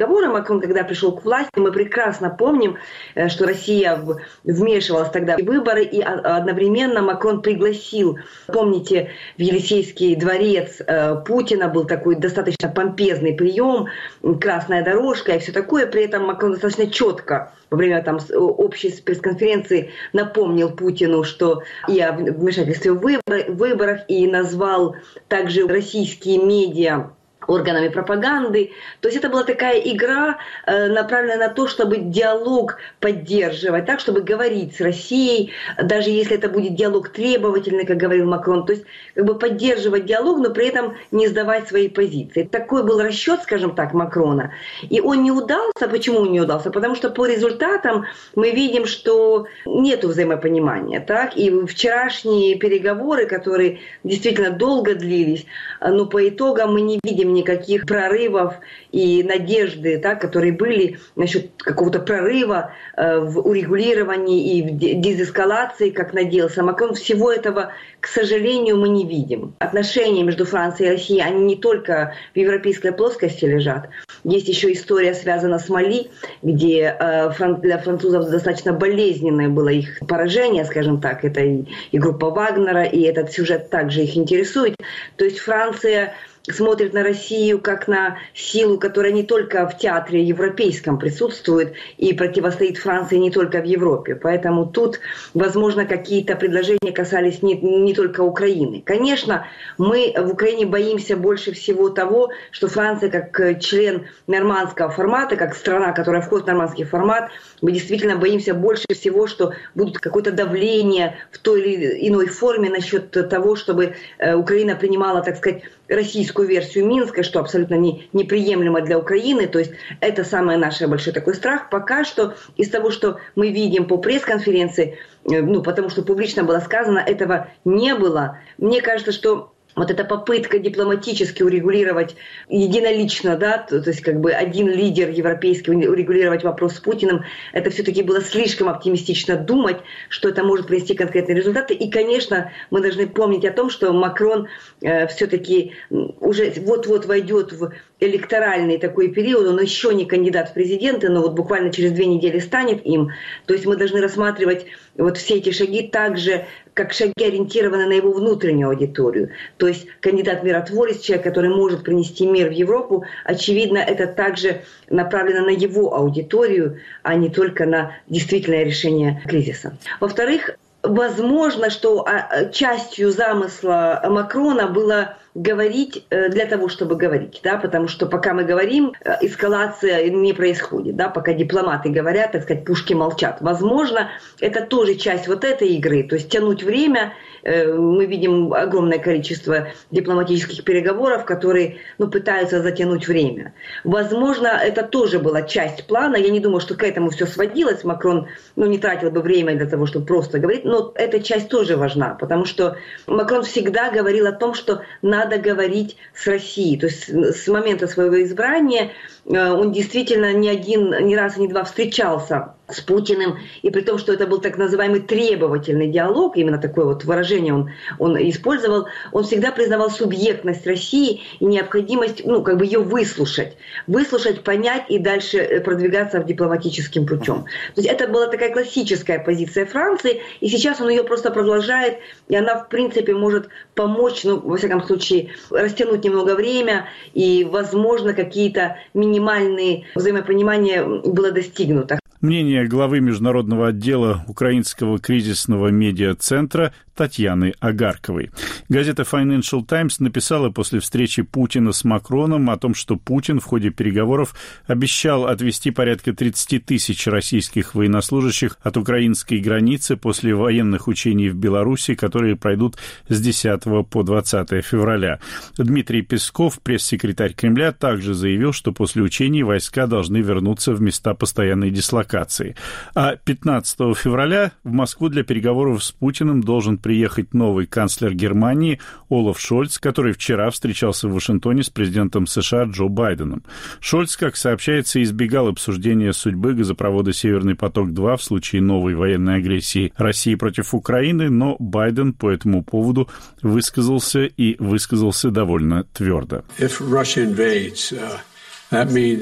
переговоры. Макрон, когда пришел к власти, мы прекрасно помним, что Россия вмешивалась тогда в выборы, и одновременно Макрон пригласил, помните, в Елисейский дворец Путина, был такой достаточно помпезный прием, красная дорожка и все такое. При этом Макрон достаточно четко во время там общей пресс-конференции напомнил Путину, что и о вмешательстве в выборах, и назвал также российские медиа органами пропаганды. То есть это была такая игра, э, направленная на то, чтобы диалог поддерживать, так, чтобы говорить с Россией, даже если это будет диалог требовательный, как говорил Макрон, то есть как бы поддерживать диалог, но при этом не сдавать свои позиции. Такой был расчет, скажем так, Макрона. И он не удался. Почему он не удался? Потому что по результатам мы видим, что нет взаимопонимания. Так? И вчерашние переговоры, которые действительно долго длились, но по итогам мы не видим никаких прорывов и надежды, да, которые были насчет какого-то прорыва э, в урегулировании и в дезэскалации, как надеялся Макрон. Всего этого, к сожалению, мы не видим. Отношения между Францией и Россией, они не только в европейской плоскости лежат. Есть еще история, связанная с Мали, где э, фран- для французов достаточно болезненное было их поражение, скажем так. Это и, и группа Вагнера, и этот сюжет также их интересует. То есть Франция смотрит на Россию как на силу, которая не только в театре европейском присутствует и противостоит Франции не только в Европе. Поэтому тут, возможно, какие-то предложения касались не, не только Украины. Конечно, мы в Украине боимся больше всего того, что Франция, как член нормандского формата, как страна, которая входит в нормандский формат, мы действительно боимся больше всего, что будет какое-то давление в той или иной форме насчет того, чтобы Украина принимала, так сказать, российскую версию Минска, что абсолютно не, неприемлемо для Украины. То есть это самый наш большой такой страх. Пока что из того, что мы видим по пресс-конференции, ну, потому что публично было сказано, этого не было. Мне кажется, что вот эта попытка дипломатически урегулировать единолично, да, то, то есть как бы один лидер европейский урегулировать вопрос с Путиным, это все-таки было слишком оптимистично думать, что это может принести конкретные результаты. И, конечно, мы должны помнить о том, что Макрон э, все-таки уже вот-вот войдет в электоральный такой период, он еще не кандидат в президенты, но вот буквально через две недели станет им. То есть мы должны рассматривать вот все эти шаги также как шаги, ориентированные на его внутреннюю аудиторию. То есть кандидат-миротворец, человек, который может принести мир в Европу, очевидно, это также направлено на его аудиторию, а не только на действительное решение кризиса. Во-вторых, возможно, что частью замысла Макрона было говорить для того, чтобы говорить, да, потому что пока мы говорим, эскалация не происходит, да, пока дипломаты говорят, так сказать, пушки молчат. Возможно, это тоже часть вот этой игры, то есть тянуть время. Мы видим огромное количество дипломатических переговоров, которые, ну, пытаются затянуть время. Возможно, это тоже была часть плана. Я не думаю, что к этому все сводилось. Макрон, ну, не тратил бы время для того, чтобы просто говорить, но эта часть тоже важна, потому что Макрон всегда говорил о том, что надо надо говорить с Россией. То есть с момента своего избрания он действительно не один, не раз и не два встречался с Путиным, и при том, что это был так называемый требовательный диалог, именно такое вот выражение он, он использовал, он всегда признавал субъектность России и необходимость, ну, как бы ее выслушать. Выслушать, понять и дальше продвигаться в дипломатическим путем. То есть это была такая классическая позиция Франции, и сейчас он ее просто продолжает, и она, в принципе, может помочь, ну, во всяком случае, растянуть немного время, и, возможно, какие-то минимальные взаимопонимания было достигнуто. Мнение главы международного отдела Украинского кризисного медиа-центра Татьяны Агарковой. Газета Financial Times написала после встречи Путина с Макроном о том, что Путин в ходе переговоров обещал отвести порядка тридцать тысяч российских военнослужащих от украинской границы после военных учений в Беларуси, которые пройдут с десятого по двадцатое февраля. Дмитрий Песков, пресс-секретарь Кремля, также заявил, что после учений войска должны вернуться в места постоянной дислокации. А пятнадцатого февраля в Москву для переговоров с Путиным должен приехать новый канцлер Германии Олаф Шольц, который вчера встречался в Вашингтоне с президентом США Джо Байденом. Шольц, как сообщается, избегал обсуждения судьбы газопровода «Северный поток-два» в случае новой военной агрессии России против Украины, но Байден по этому поводу высказался и высказался довольно твердо. If Russia invades, uh, that means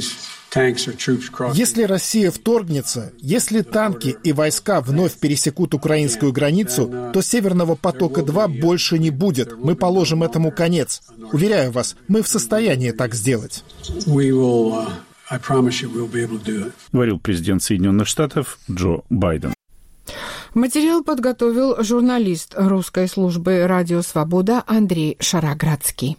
Если Россия вторгнется, если танки и войска вновь пересекут украинскую границу, то «Северного потока-два» больше не будет. Мы положим этому конец. Уверяю вас, мы в состоянии так сделать. Говорил президент Соединенных Штатов Джо Байден. Материал подготовил журналист русской службы «Радио Свобода» Андрей Шароградский.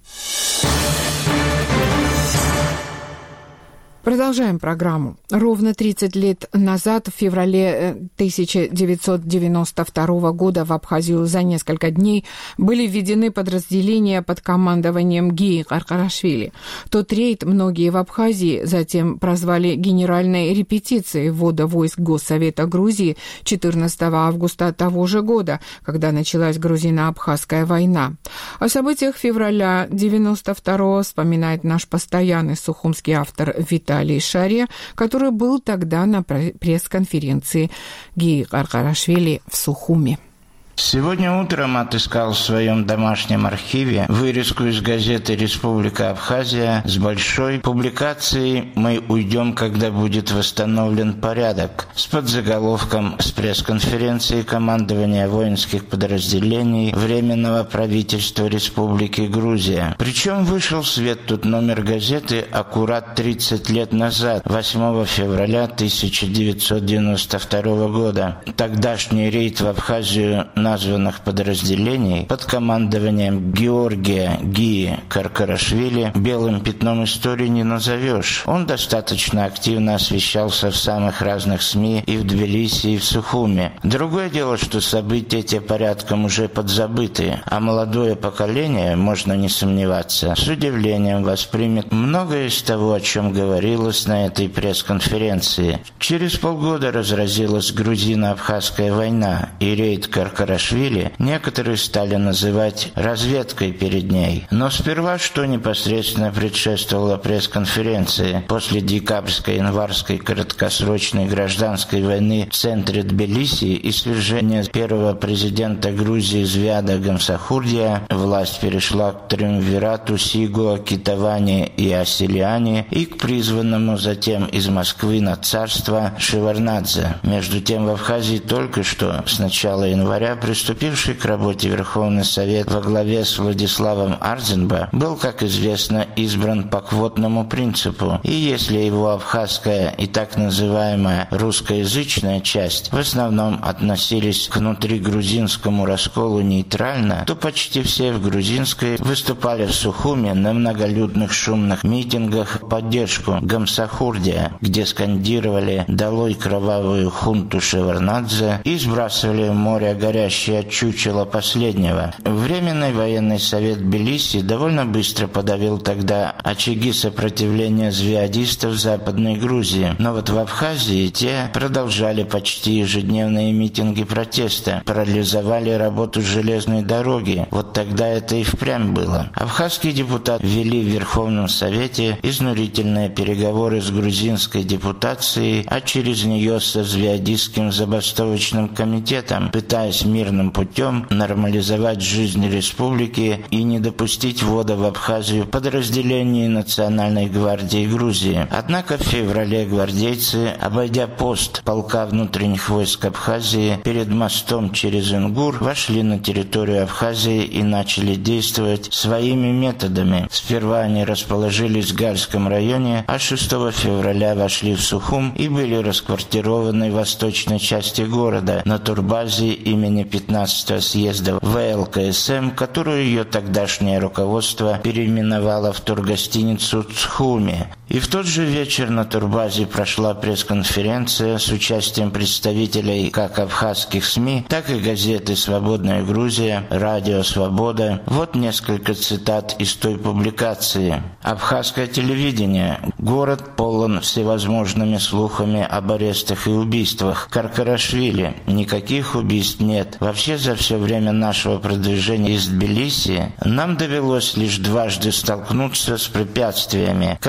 Продолжаем программу. Ровно тридцать лет назад, в феврале тысяча девятьсот девяносто второго года, в Абхазию за несколько дней были введены подразделения под командованием Гии Каркарашвили. Тот рейд многие в Абхазии затем прозвали генеральной репетицией ввода войск Госсовета Грузии четырнадцатого августа того же года, когда началась грузино-абхазская война. О событиях февраля девяносто второго вспоминает наш постоянный сухумский автор Виталий Виталий Шария, который был тогда на пресс-конференции Гии Каркарашвили в Сухуми. Сегодня утром отыскал в своем домашнем архиве вырезку из газеты «Республика Абхазия» с большой публикацией «Мы уйдем, когда будет восстановлен порядок» с подзаголовком «С пресс-конференции командования воинских подразделений Временного правительства Республики Грузия». Причем вышел в свет тут номер газеты аккурат тридцать лет назад, восьмого февраля тысяча девятьсот девяносто второго года. Тогдашний рейд в Абхазию на названных подразделений под командованием Георгия Гии Каркарашвили белым пятном истории не назовешь. Он достаточно активно освещался в самых разных СМИ и в Тбилиси, и в Сухуми. Другое дело, что события те порядком уже подзабыты, а молодое поколение, можно не сомневаться, с удивлением воспримет многое из того, о чем говорилось на этой пресс-конференции. Через полгода разразилась грузино-абхазская война, и рейд Каркарашвили некоторые стали называть разведкой перед ней. Но сперва, что непосредственно предшествовало пресс-конференции после декабрьской январской краткосрочной гражданской войны в центре Тбилиси и свержения первого президента Грузии Звиада Гамсахурдия, власть перешла к триумвирату Сигуа, Китавани и Асилиани и к призванному затем из Москвы на царство Шеварднадзе. Между тем в Абхазии только что с начала января приступивший к работе Верховный Совет во главе с Владиславом Арзенбо был, как известно, избран по квотному принципу, и если его абхазская и так называемая русскоязычная часть в основном относились к внутригрузинскому расколу нейтрально, то почти все в грузинской выступали в Сухуми на многолюдных шумных митингах в поддержку Гамсахурдия, где скандировали «Долой кровавую хунту Шеварднадзе» и сбрасывали в море горящие чучело последнего. Временный военный совет Тбилиси довольно быстро подавил тогда очаги сопротивления звиадистов в Западной Грузии. Но вот в Абхазии те продолжали почти ежедневные митинги протеста, парализовали работу железной дороги. Вот тогда это и впрямь было. Абхазские депутаты вели в Верховном Совете изнурительные переговоры с грузинской депутацией, а через нее со звиадистским забастовочным комитетом, пытаясь мирным путем нормализовать жизнь республики и не допустить ввода в Абхазию подразделений Национальной гвардии Грузии. Однако в феврале гвардейцы, обойдя пост полка внутренних войск Абхазии перед мостом через Ингур, вошли на территорию Абхазии и начали действовать своими методами. Сперва они расположились в Гальском районе, а шестого февраля вошли в Сухум и были расквартированы в восточной части города на турбазе имени пятнадцатого съезда вэ эл ка эс эм, которую ее тогдашнее руководство переименовало в тургостиницу Цхуми. И в тот же вечер на турбазе прошла пресс-конференция с участием представителей как абхазских СМИ, так и газеты «Свободная Грузия», «Радио Свобода». Вот несколько цитат из той публикации. «Абхазское телевидение. Город полон всевозможными слухами об арестах и убийствах. Каркарашвили. Никаких убийств нет. Вообще за все время нашего продвижения из Тбилиси нам довелось лишь дважды столкнуться с препятствиями, когда при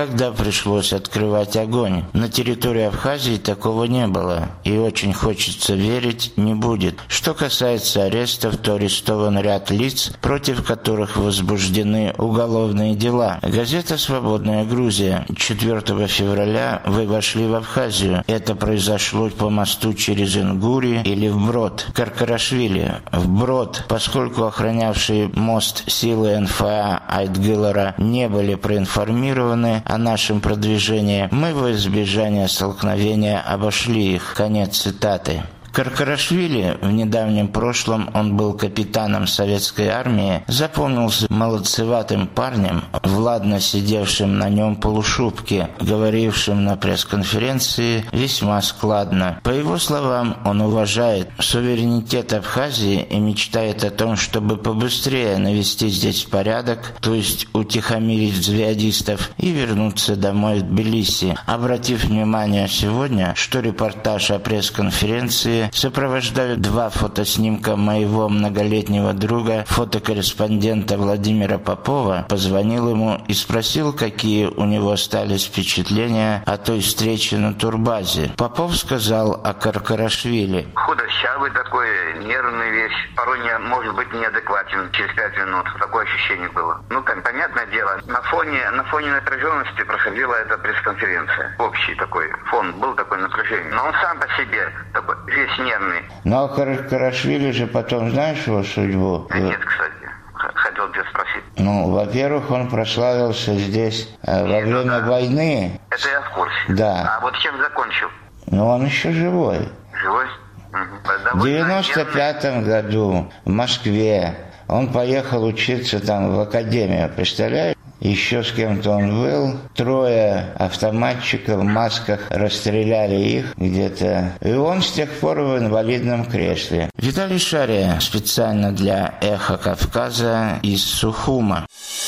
пришлось открывать огонь. На территории Абхазии такого не было, и очень хочется верить, не будет. Что касается арестов, то арестован ряд лиц, против которых возбуждены уголовные дела. Газета «Свободная Грузия». четвёртого февраля вы вошли в Абхазию. Это произошло по мосту через Ингури или вброд. Каркарашвили. Вброд, поскольку охранявшие мост силы эн эф а Айтгылара не были проинформированы о нашем продвижении, мы во избежание столкновения обошли их. Конец цитаты. Каркарашвили, в недавнем прошлом он был капитаном советской армии, запомнился молодцеватым парнем, владно сидевшим на нем полушубке, говорившим на пресс-конференции весьма складно. По его словам, он уважает суверенитет Абхазии и мечтает о том, чтобы побыстрее навести здесь порядок, то есть утихомирить джихадистов и вернуться домой в Тбилиси. Обратив внимание сегодня, что репортаж о пресс-конференции сопровождают два фотоснимка моего многолетнего друга, фотокорреспондента Владимира Попова, позвонил ему и спросил, какие у него остались впечатления о той встрече на турбазе. Попов сказал о Каркарашвили. Худощавый такой, нервный вещь, порой, не, может быть, неадекватен через пять минут. Такое ощущение было. Ну, там, понятное дело, на фоне, на фоне напряженности проходила эта пресс-конференция. Общий такой фон, был такое напряжение. Но он сам по себе такой весь нервный. Ну, а Каркарашвили же потом, знаешь его судьбу? Нет, кстати. Хотел тебя спросить. Ну, во-первых, он прославился здесь э, во время да. войны. Это я в курсе. Да. А вот чем закончил? Ну, он еще живой. Живой? Угу. В девяносто пятом году в Москве он поехал учиться там в академию, представляешь? Еще с кем-то он был. Трое автоматчиков в масках расстреляли их где-то. И он с тех пор в инвалидном кресле. Виталий Шария специально для «Эхо Кавказа» из Сухума.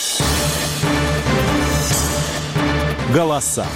Голоса.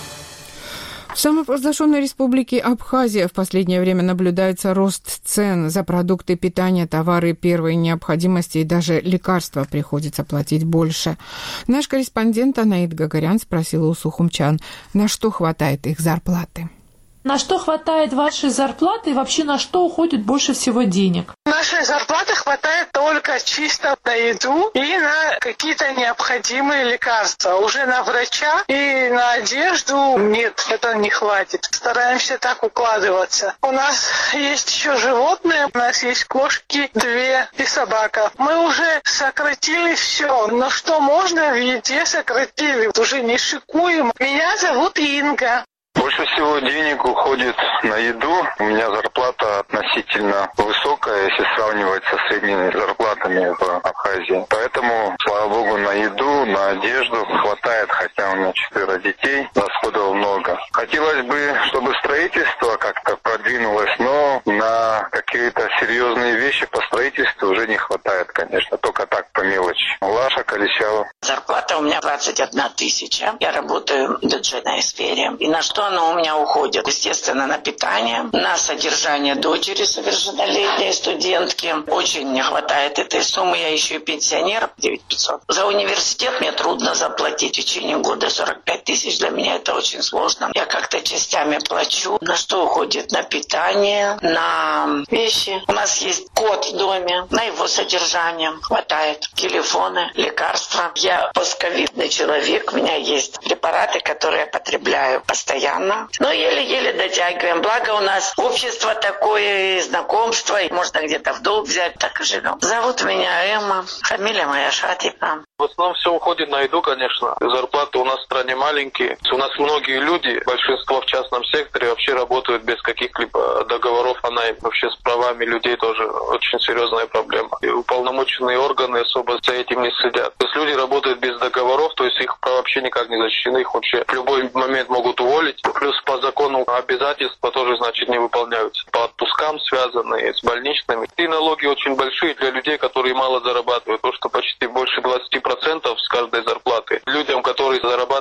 В самопровозглашенной республике Абхазия в последнее время наблюдается рост цен за продукты питания, товары первой необходимости и даже лекарства приходится платить больше. Наш корреспондент Анаид Гагарян спросила у сухумчан, на что хватает их зарплаты. На что хватает вашей зарплаты и вообще на что уходит больше всего денег? Нашей зарплаты хватает только чисто на еду и на какие-то необходимые лекарства. Уже на врача и на одежду нет, это не хватит. Стараемся так укладываться. У нас есть еще животные, у нас есть кошки, две и собака. Мы уже сократили все, но что можно в еде сократили, уже не шикуем. Меня зовут Инга. Больше всего денег уходит на еду. У меня зарплата относительно высокая, если сравнивать со средними зарплатами в Абхазии. Поэтому, слава богу, на еду, на одежду хватает, хотя у меня четверо детей, расходов много. Хотелось бы, чтобы строительство как-то продвинулось, но на какие-то серьезные вещи по строительству уже не хватает, конечно, только так по мелочи. Лаша Колесява. Зарплата у меня двадцать одна тысяча. Я работаю в бюджетной сфере. И на что она у меня уходит? Естественно, на питание, на содержание дочери совершеннолетней студентки. Очень не хватает этой суммы. Я еще и пенсионер, девять тысяч пятьсот. За университет мне трудно заплатить в течение года сорок пять тысяч. Для меня это очень сложно. Я как-то частями плачу. На что уходит? На питание, на вещи. У нас есть кот в доме. На его содержание хватает. Телефоны, лекарства. Я постковидный человек. У меня есть препараты, которые я потребляю постоянно. Но еле-еле дотягиваем. Благо у нас общество такое, знакомство. Можно где-то в долг взять. Так и живем. Зовут меня Эмма. Фамилия моя Шатипа. В основном все уходит на еду, конечно. Зарплаты у нас в стране маленькие. У нас многие люди, большинство в частном секторе, вообще работают без каких-либо договоров о найме. Вообще с правами людей тоже очень серьезная проблема. И уполномоченные органы особо за этим не следят. То есть люди работают без договоров, то есть их права вообще никак не защищены. Их вообще в любой момент могут уволить. Плюс по закону обязательства тоже, значит, не выполняются. По отпускам связанные с больничными. И налоги очень большие для людей, которые мало зарабатывают. То, что почти больше двадцать процентов с каждой зарплаты. Людям, которые зарабатывают меньше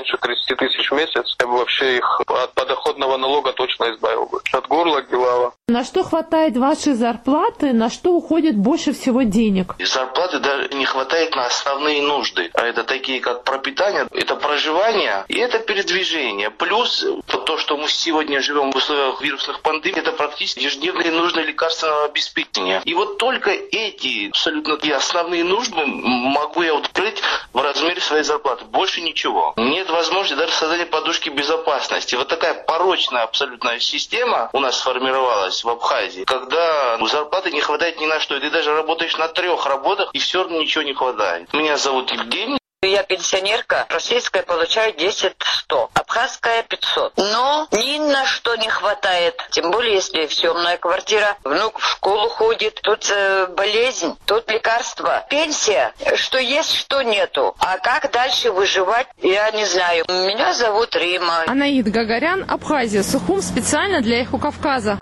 меньше тридцать тысяч в месяц, я бы вообще их от подоходного налога точно избавил бы. От горла Гилава. На что хватает вашей зарплаты, на что уходит больше всего денег? И зарплаты даже не хватает на основные нужды. А это такие, как пропитание, это проживание и это передвижение. Плюс то, что мы сегодня живем в условиях вирусных пандемий, это практически ежедневные нужды лекарственного обеспечения. И вот только эти абсолютно и основные нужды могу я открыть в размере своей зарплаты. Больше ничего. Нет возможности даже создания подушки безопасности. Вот такая порочная абсолютная система у нас сформировалась в Абхазии, когда зарплаты не хватает ни на что. И ты даже работаешь на трех работах, и все равно ничего не хватает. Меня зовут Евгений. Я пенсионерка, российская получаю десять сто, абхазская пятьсот. Но ни на что не хватает. Тем более, если съемная квартира, внук в школу ходит, тут э, болезнь, тут лекарства, пенсия, что есть, что нету. А как дальше выживать, я не знаю. Меня зовут Рима. Анаид Гагарян, Абхазия, Сухум, специально для Эхо Кавказа.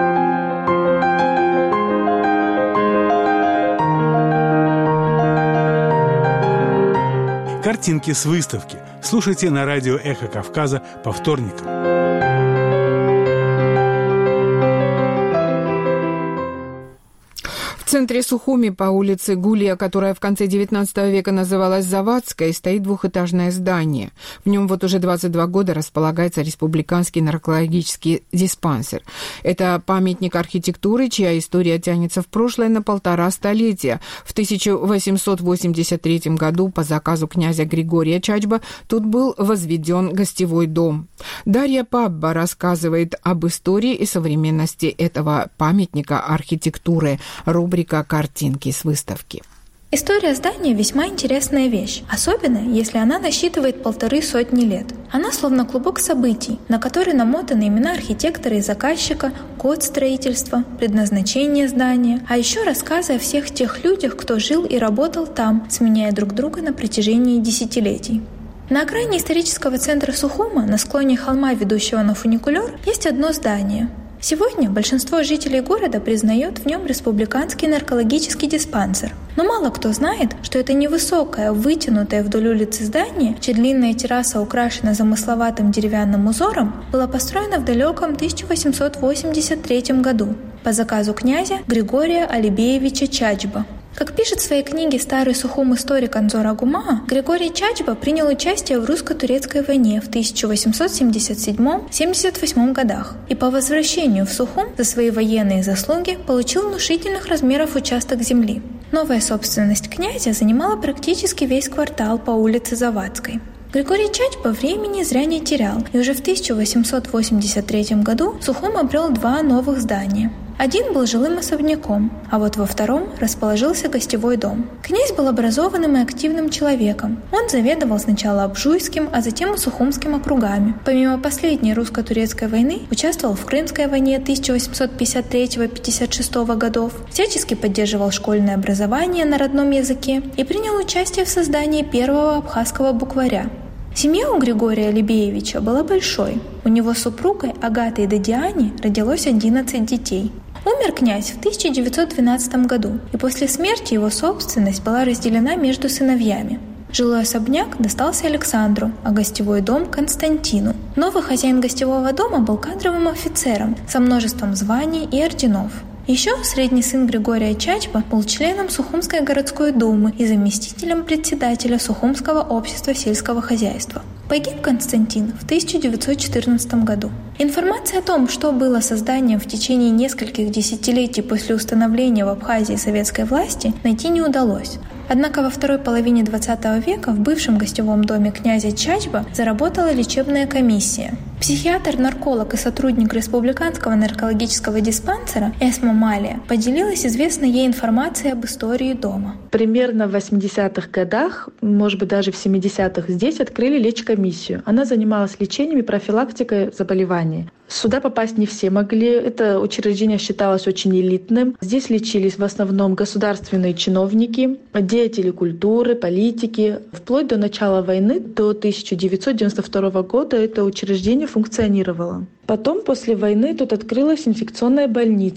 Картинки с выставки. Слушайте на радио «Эхо Кавказа» по вторникам. В центре Сухуми по улице Гулия, которая в конце девятнадцатого века называлась Завадской, стоит двухэтажное здание. В нем вот уже двадцать два года располагается республиканский наркологический диспансер. Это памятник архитектуры, чья история тянется в прошлое на полтора столетия. В тысяча восемьсот восемьдесят третьем году по заказу князя Григория Чачба тут был возведен гостевой дом. Дарья Пабба рассказывает об истории и современности этого памятника архитектуры. Рубрика «Картинки с выставки». История здания весьма интересная вещь, особенно если она насчитывает полторы сотни лет. Она словно клубок событий, на который намотаны имена архитектора и заказчика, год строительства, предназначение здания, а еще рассказы о всех тех людях, кто жил и работал там, сменяя друг друга на протяжении десятилетий. На окраине исторического центра Сухума, на склоне холма, ведущего на фуникулер, есть одно здание. Сегодня большинство жителей города признает в нем республиканский наркологический диспансер. Но мало кто знает, что это невысокое, вытянутое вдоль улицы здание, чья длинная терраса украшена замысловатым деревянным узором, было построено в далеком тысяча восемьсот восемьдесят третьем году по заказу князя Григория Алибеевича Чачба. Как пишет в своей книге «Старый Сухум. Историк Анзор Агумаа», Григорий Чачба принял участие в русско-турецкой войне в тысяча восемьсот семьдесят седьмом — семьдесят восьмом годах и по возвращению в Сухум за свои военные заслуги получил внушительных размеров участок земли. Новая собственность князя занимала практически весь квартал по улице Завадской. Григорий Чачба времени зря не терял, и уже в тысяча восемьсот восемьдесят третьем году Сухум обрел два новых здания. Один был жилым особняком, а вот во втором расположился гостевой дом. Князь был образованным и активным человеком. Он заведовал сначала Абжуйским, а затем и Сухумским округами. Помимо последней русско-турецкой войны, участвовал в Крымской войне тысяча восемьсот пятьдесят третьего — пятьдесят шестого годов, всячески поддерживал школьное образование на родном языке и принял участие в создании первого абхазского букваря. Семья у Григория Алибеевича была большой. У него с супругой Агатой Дадиани родилось одиннадцать детей. Умер князь в тысяча девятьсот двенадцатом году, и после смерти его собственность была разделена между сыновьями. Жилой особняк достался Александру, а гостевой дом – Константину. Новый хозяин гостевого дома был кадровым офицером со множеством званий и орденов. Еще средний сын Григория Чачба был членом Сухумской городской думы и заместителем председателя Сухумского общества сельского хозяйства. Погиб Константин в тысяча девятьсот четырнадцатом году. Информация о том, что было созданием в течение нескольких десятилетий после установления в Абхазии советской власти, найти не удалось. Однако во второй половине двадцатого века в бывшем гостевом доме князя Чачба заработала лечебная комиссия. Психиатр, нарколог и сотрудник республиканского наркологического диспансера Эсма Малия поделилась известной ей информацией об истории дома. Примерно в восьмидесятых годах, может быть даже в семидесятых, здесь открыли лечкомиссию. Она занималась лечением и профилактикой заболеваний. Сюда попасть не все могли. Это учреждение считалось очень элитным. Здесь лечились в основном государственные чиновники, деятели культуры, политики. Вплоть до начала войны, до тысяча девятьсот девяносто второго года, это учреждение функционировало. Потом, после войны, тут открылась инфекционная больница.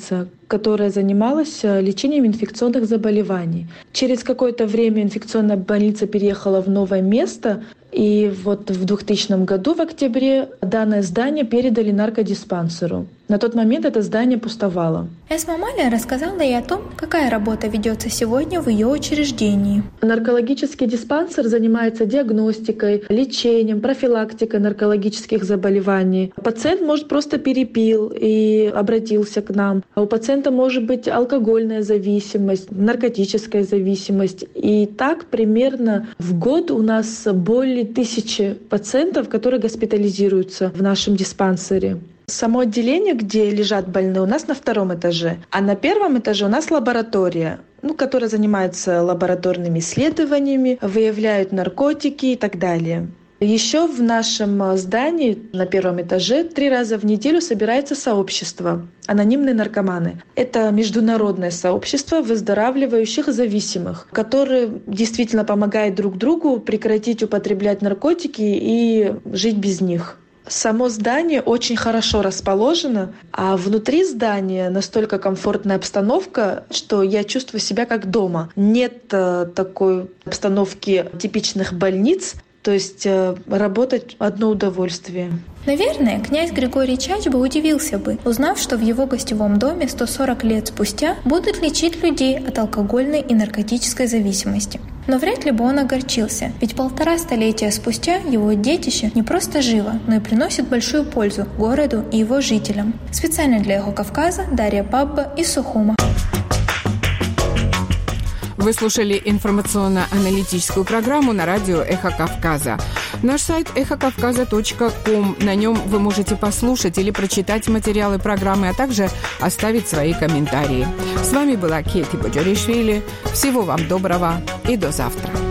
которая занималась лечением инфекционных заболеваний. Через какое-то время инфекционная больница переехала в новое место, и вот в двухтысячном году, в октябре, данное здание передали наркодиспансеру. На тот момент это здание пустовало. Эсма Маля рассказала и о том, какая работа ведется сегодня в ее учреждении. Наркологический диспансер занимается диагностикой, лечением, профилактикой наркологических заболеваний. Пациент, может, просто перепил и обратился к нам. А у пациента может быть алкогольная зависимость, наркотическая зависимость. И так примерно в год у нас более тысячи пациентов, которые госпитализируются в нашем диспансере. Само отделение, где лежат больные, у нас на втором этаже. А на первом этаже у нас лаборатория, ну, которая занимается лабораторными исследованиями, выявляют наркотики и так далее. Еще в нашем здании на первом этаже три раза в неделю собирается сообщество «Анонимные наркоманы». Это международное сообщество выздоравливающих зависимых, которые действительно помогают друг другу прекратить употреблять наркотики и жить без них. Само здание очень хорошо расположено, а внутри здания настолько комфортная обстановка, что я чувствую себя как дома. Нет э, такой обстановки типичных больниц, то есть э, работать одно удовольствие. Наверное, князь Григорий Чач бы удивился бы, узнав, что в его гостевом доме сто сорок лет спустя будут лечить людей от алкогольной и наркотической зависимости. Но вряд ли бы он огорчился, ведь полтора столетия спустя его детище не просто живо, но и приносит большую пользу городу и его жителям. Специально для «Эхо Кавказа» Дарья Бабба из Сухума. Вы слушали информационно-аналитическую программу на радио «Эхо Кавказа». Наш сайт эхо кавказа точка ком. На нем вы можете послушать или прочитать материалы программы, а также оставить свои комментарии. С вами была Кети Боджаришвили. Всего вам доброго и до завтра.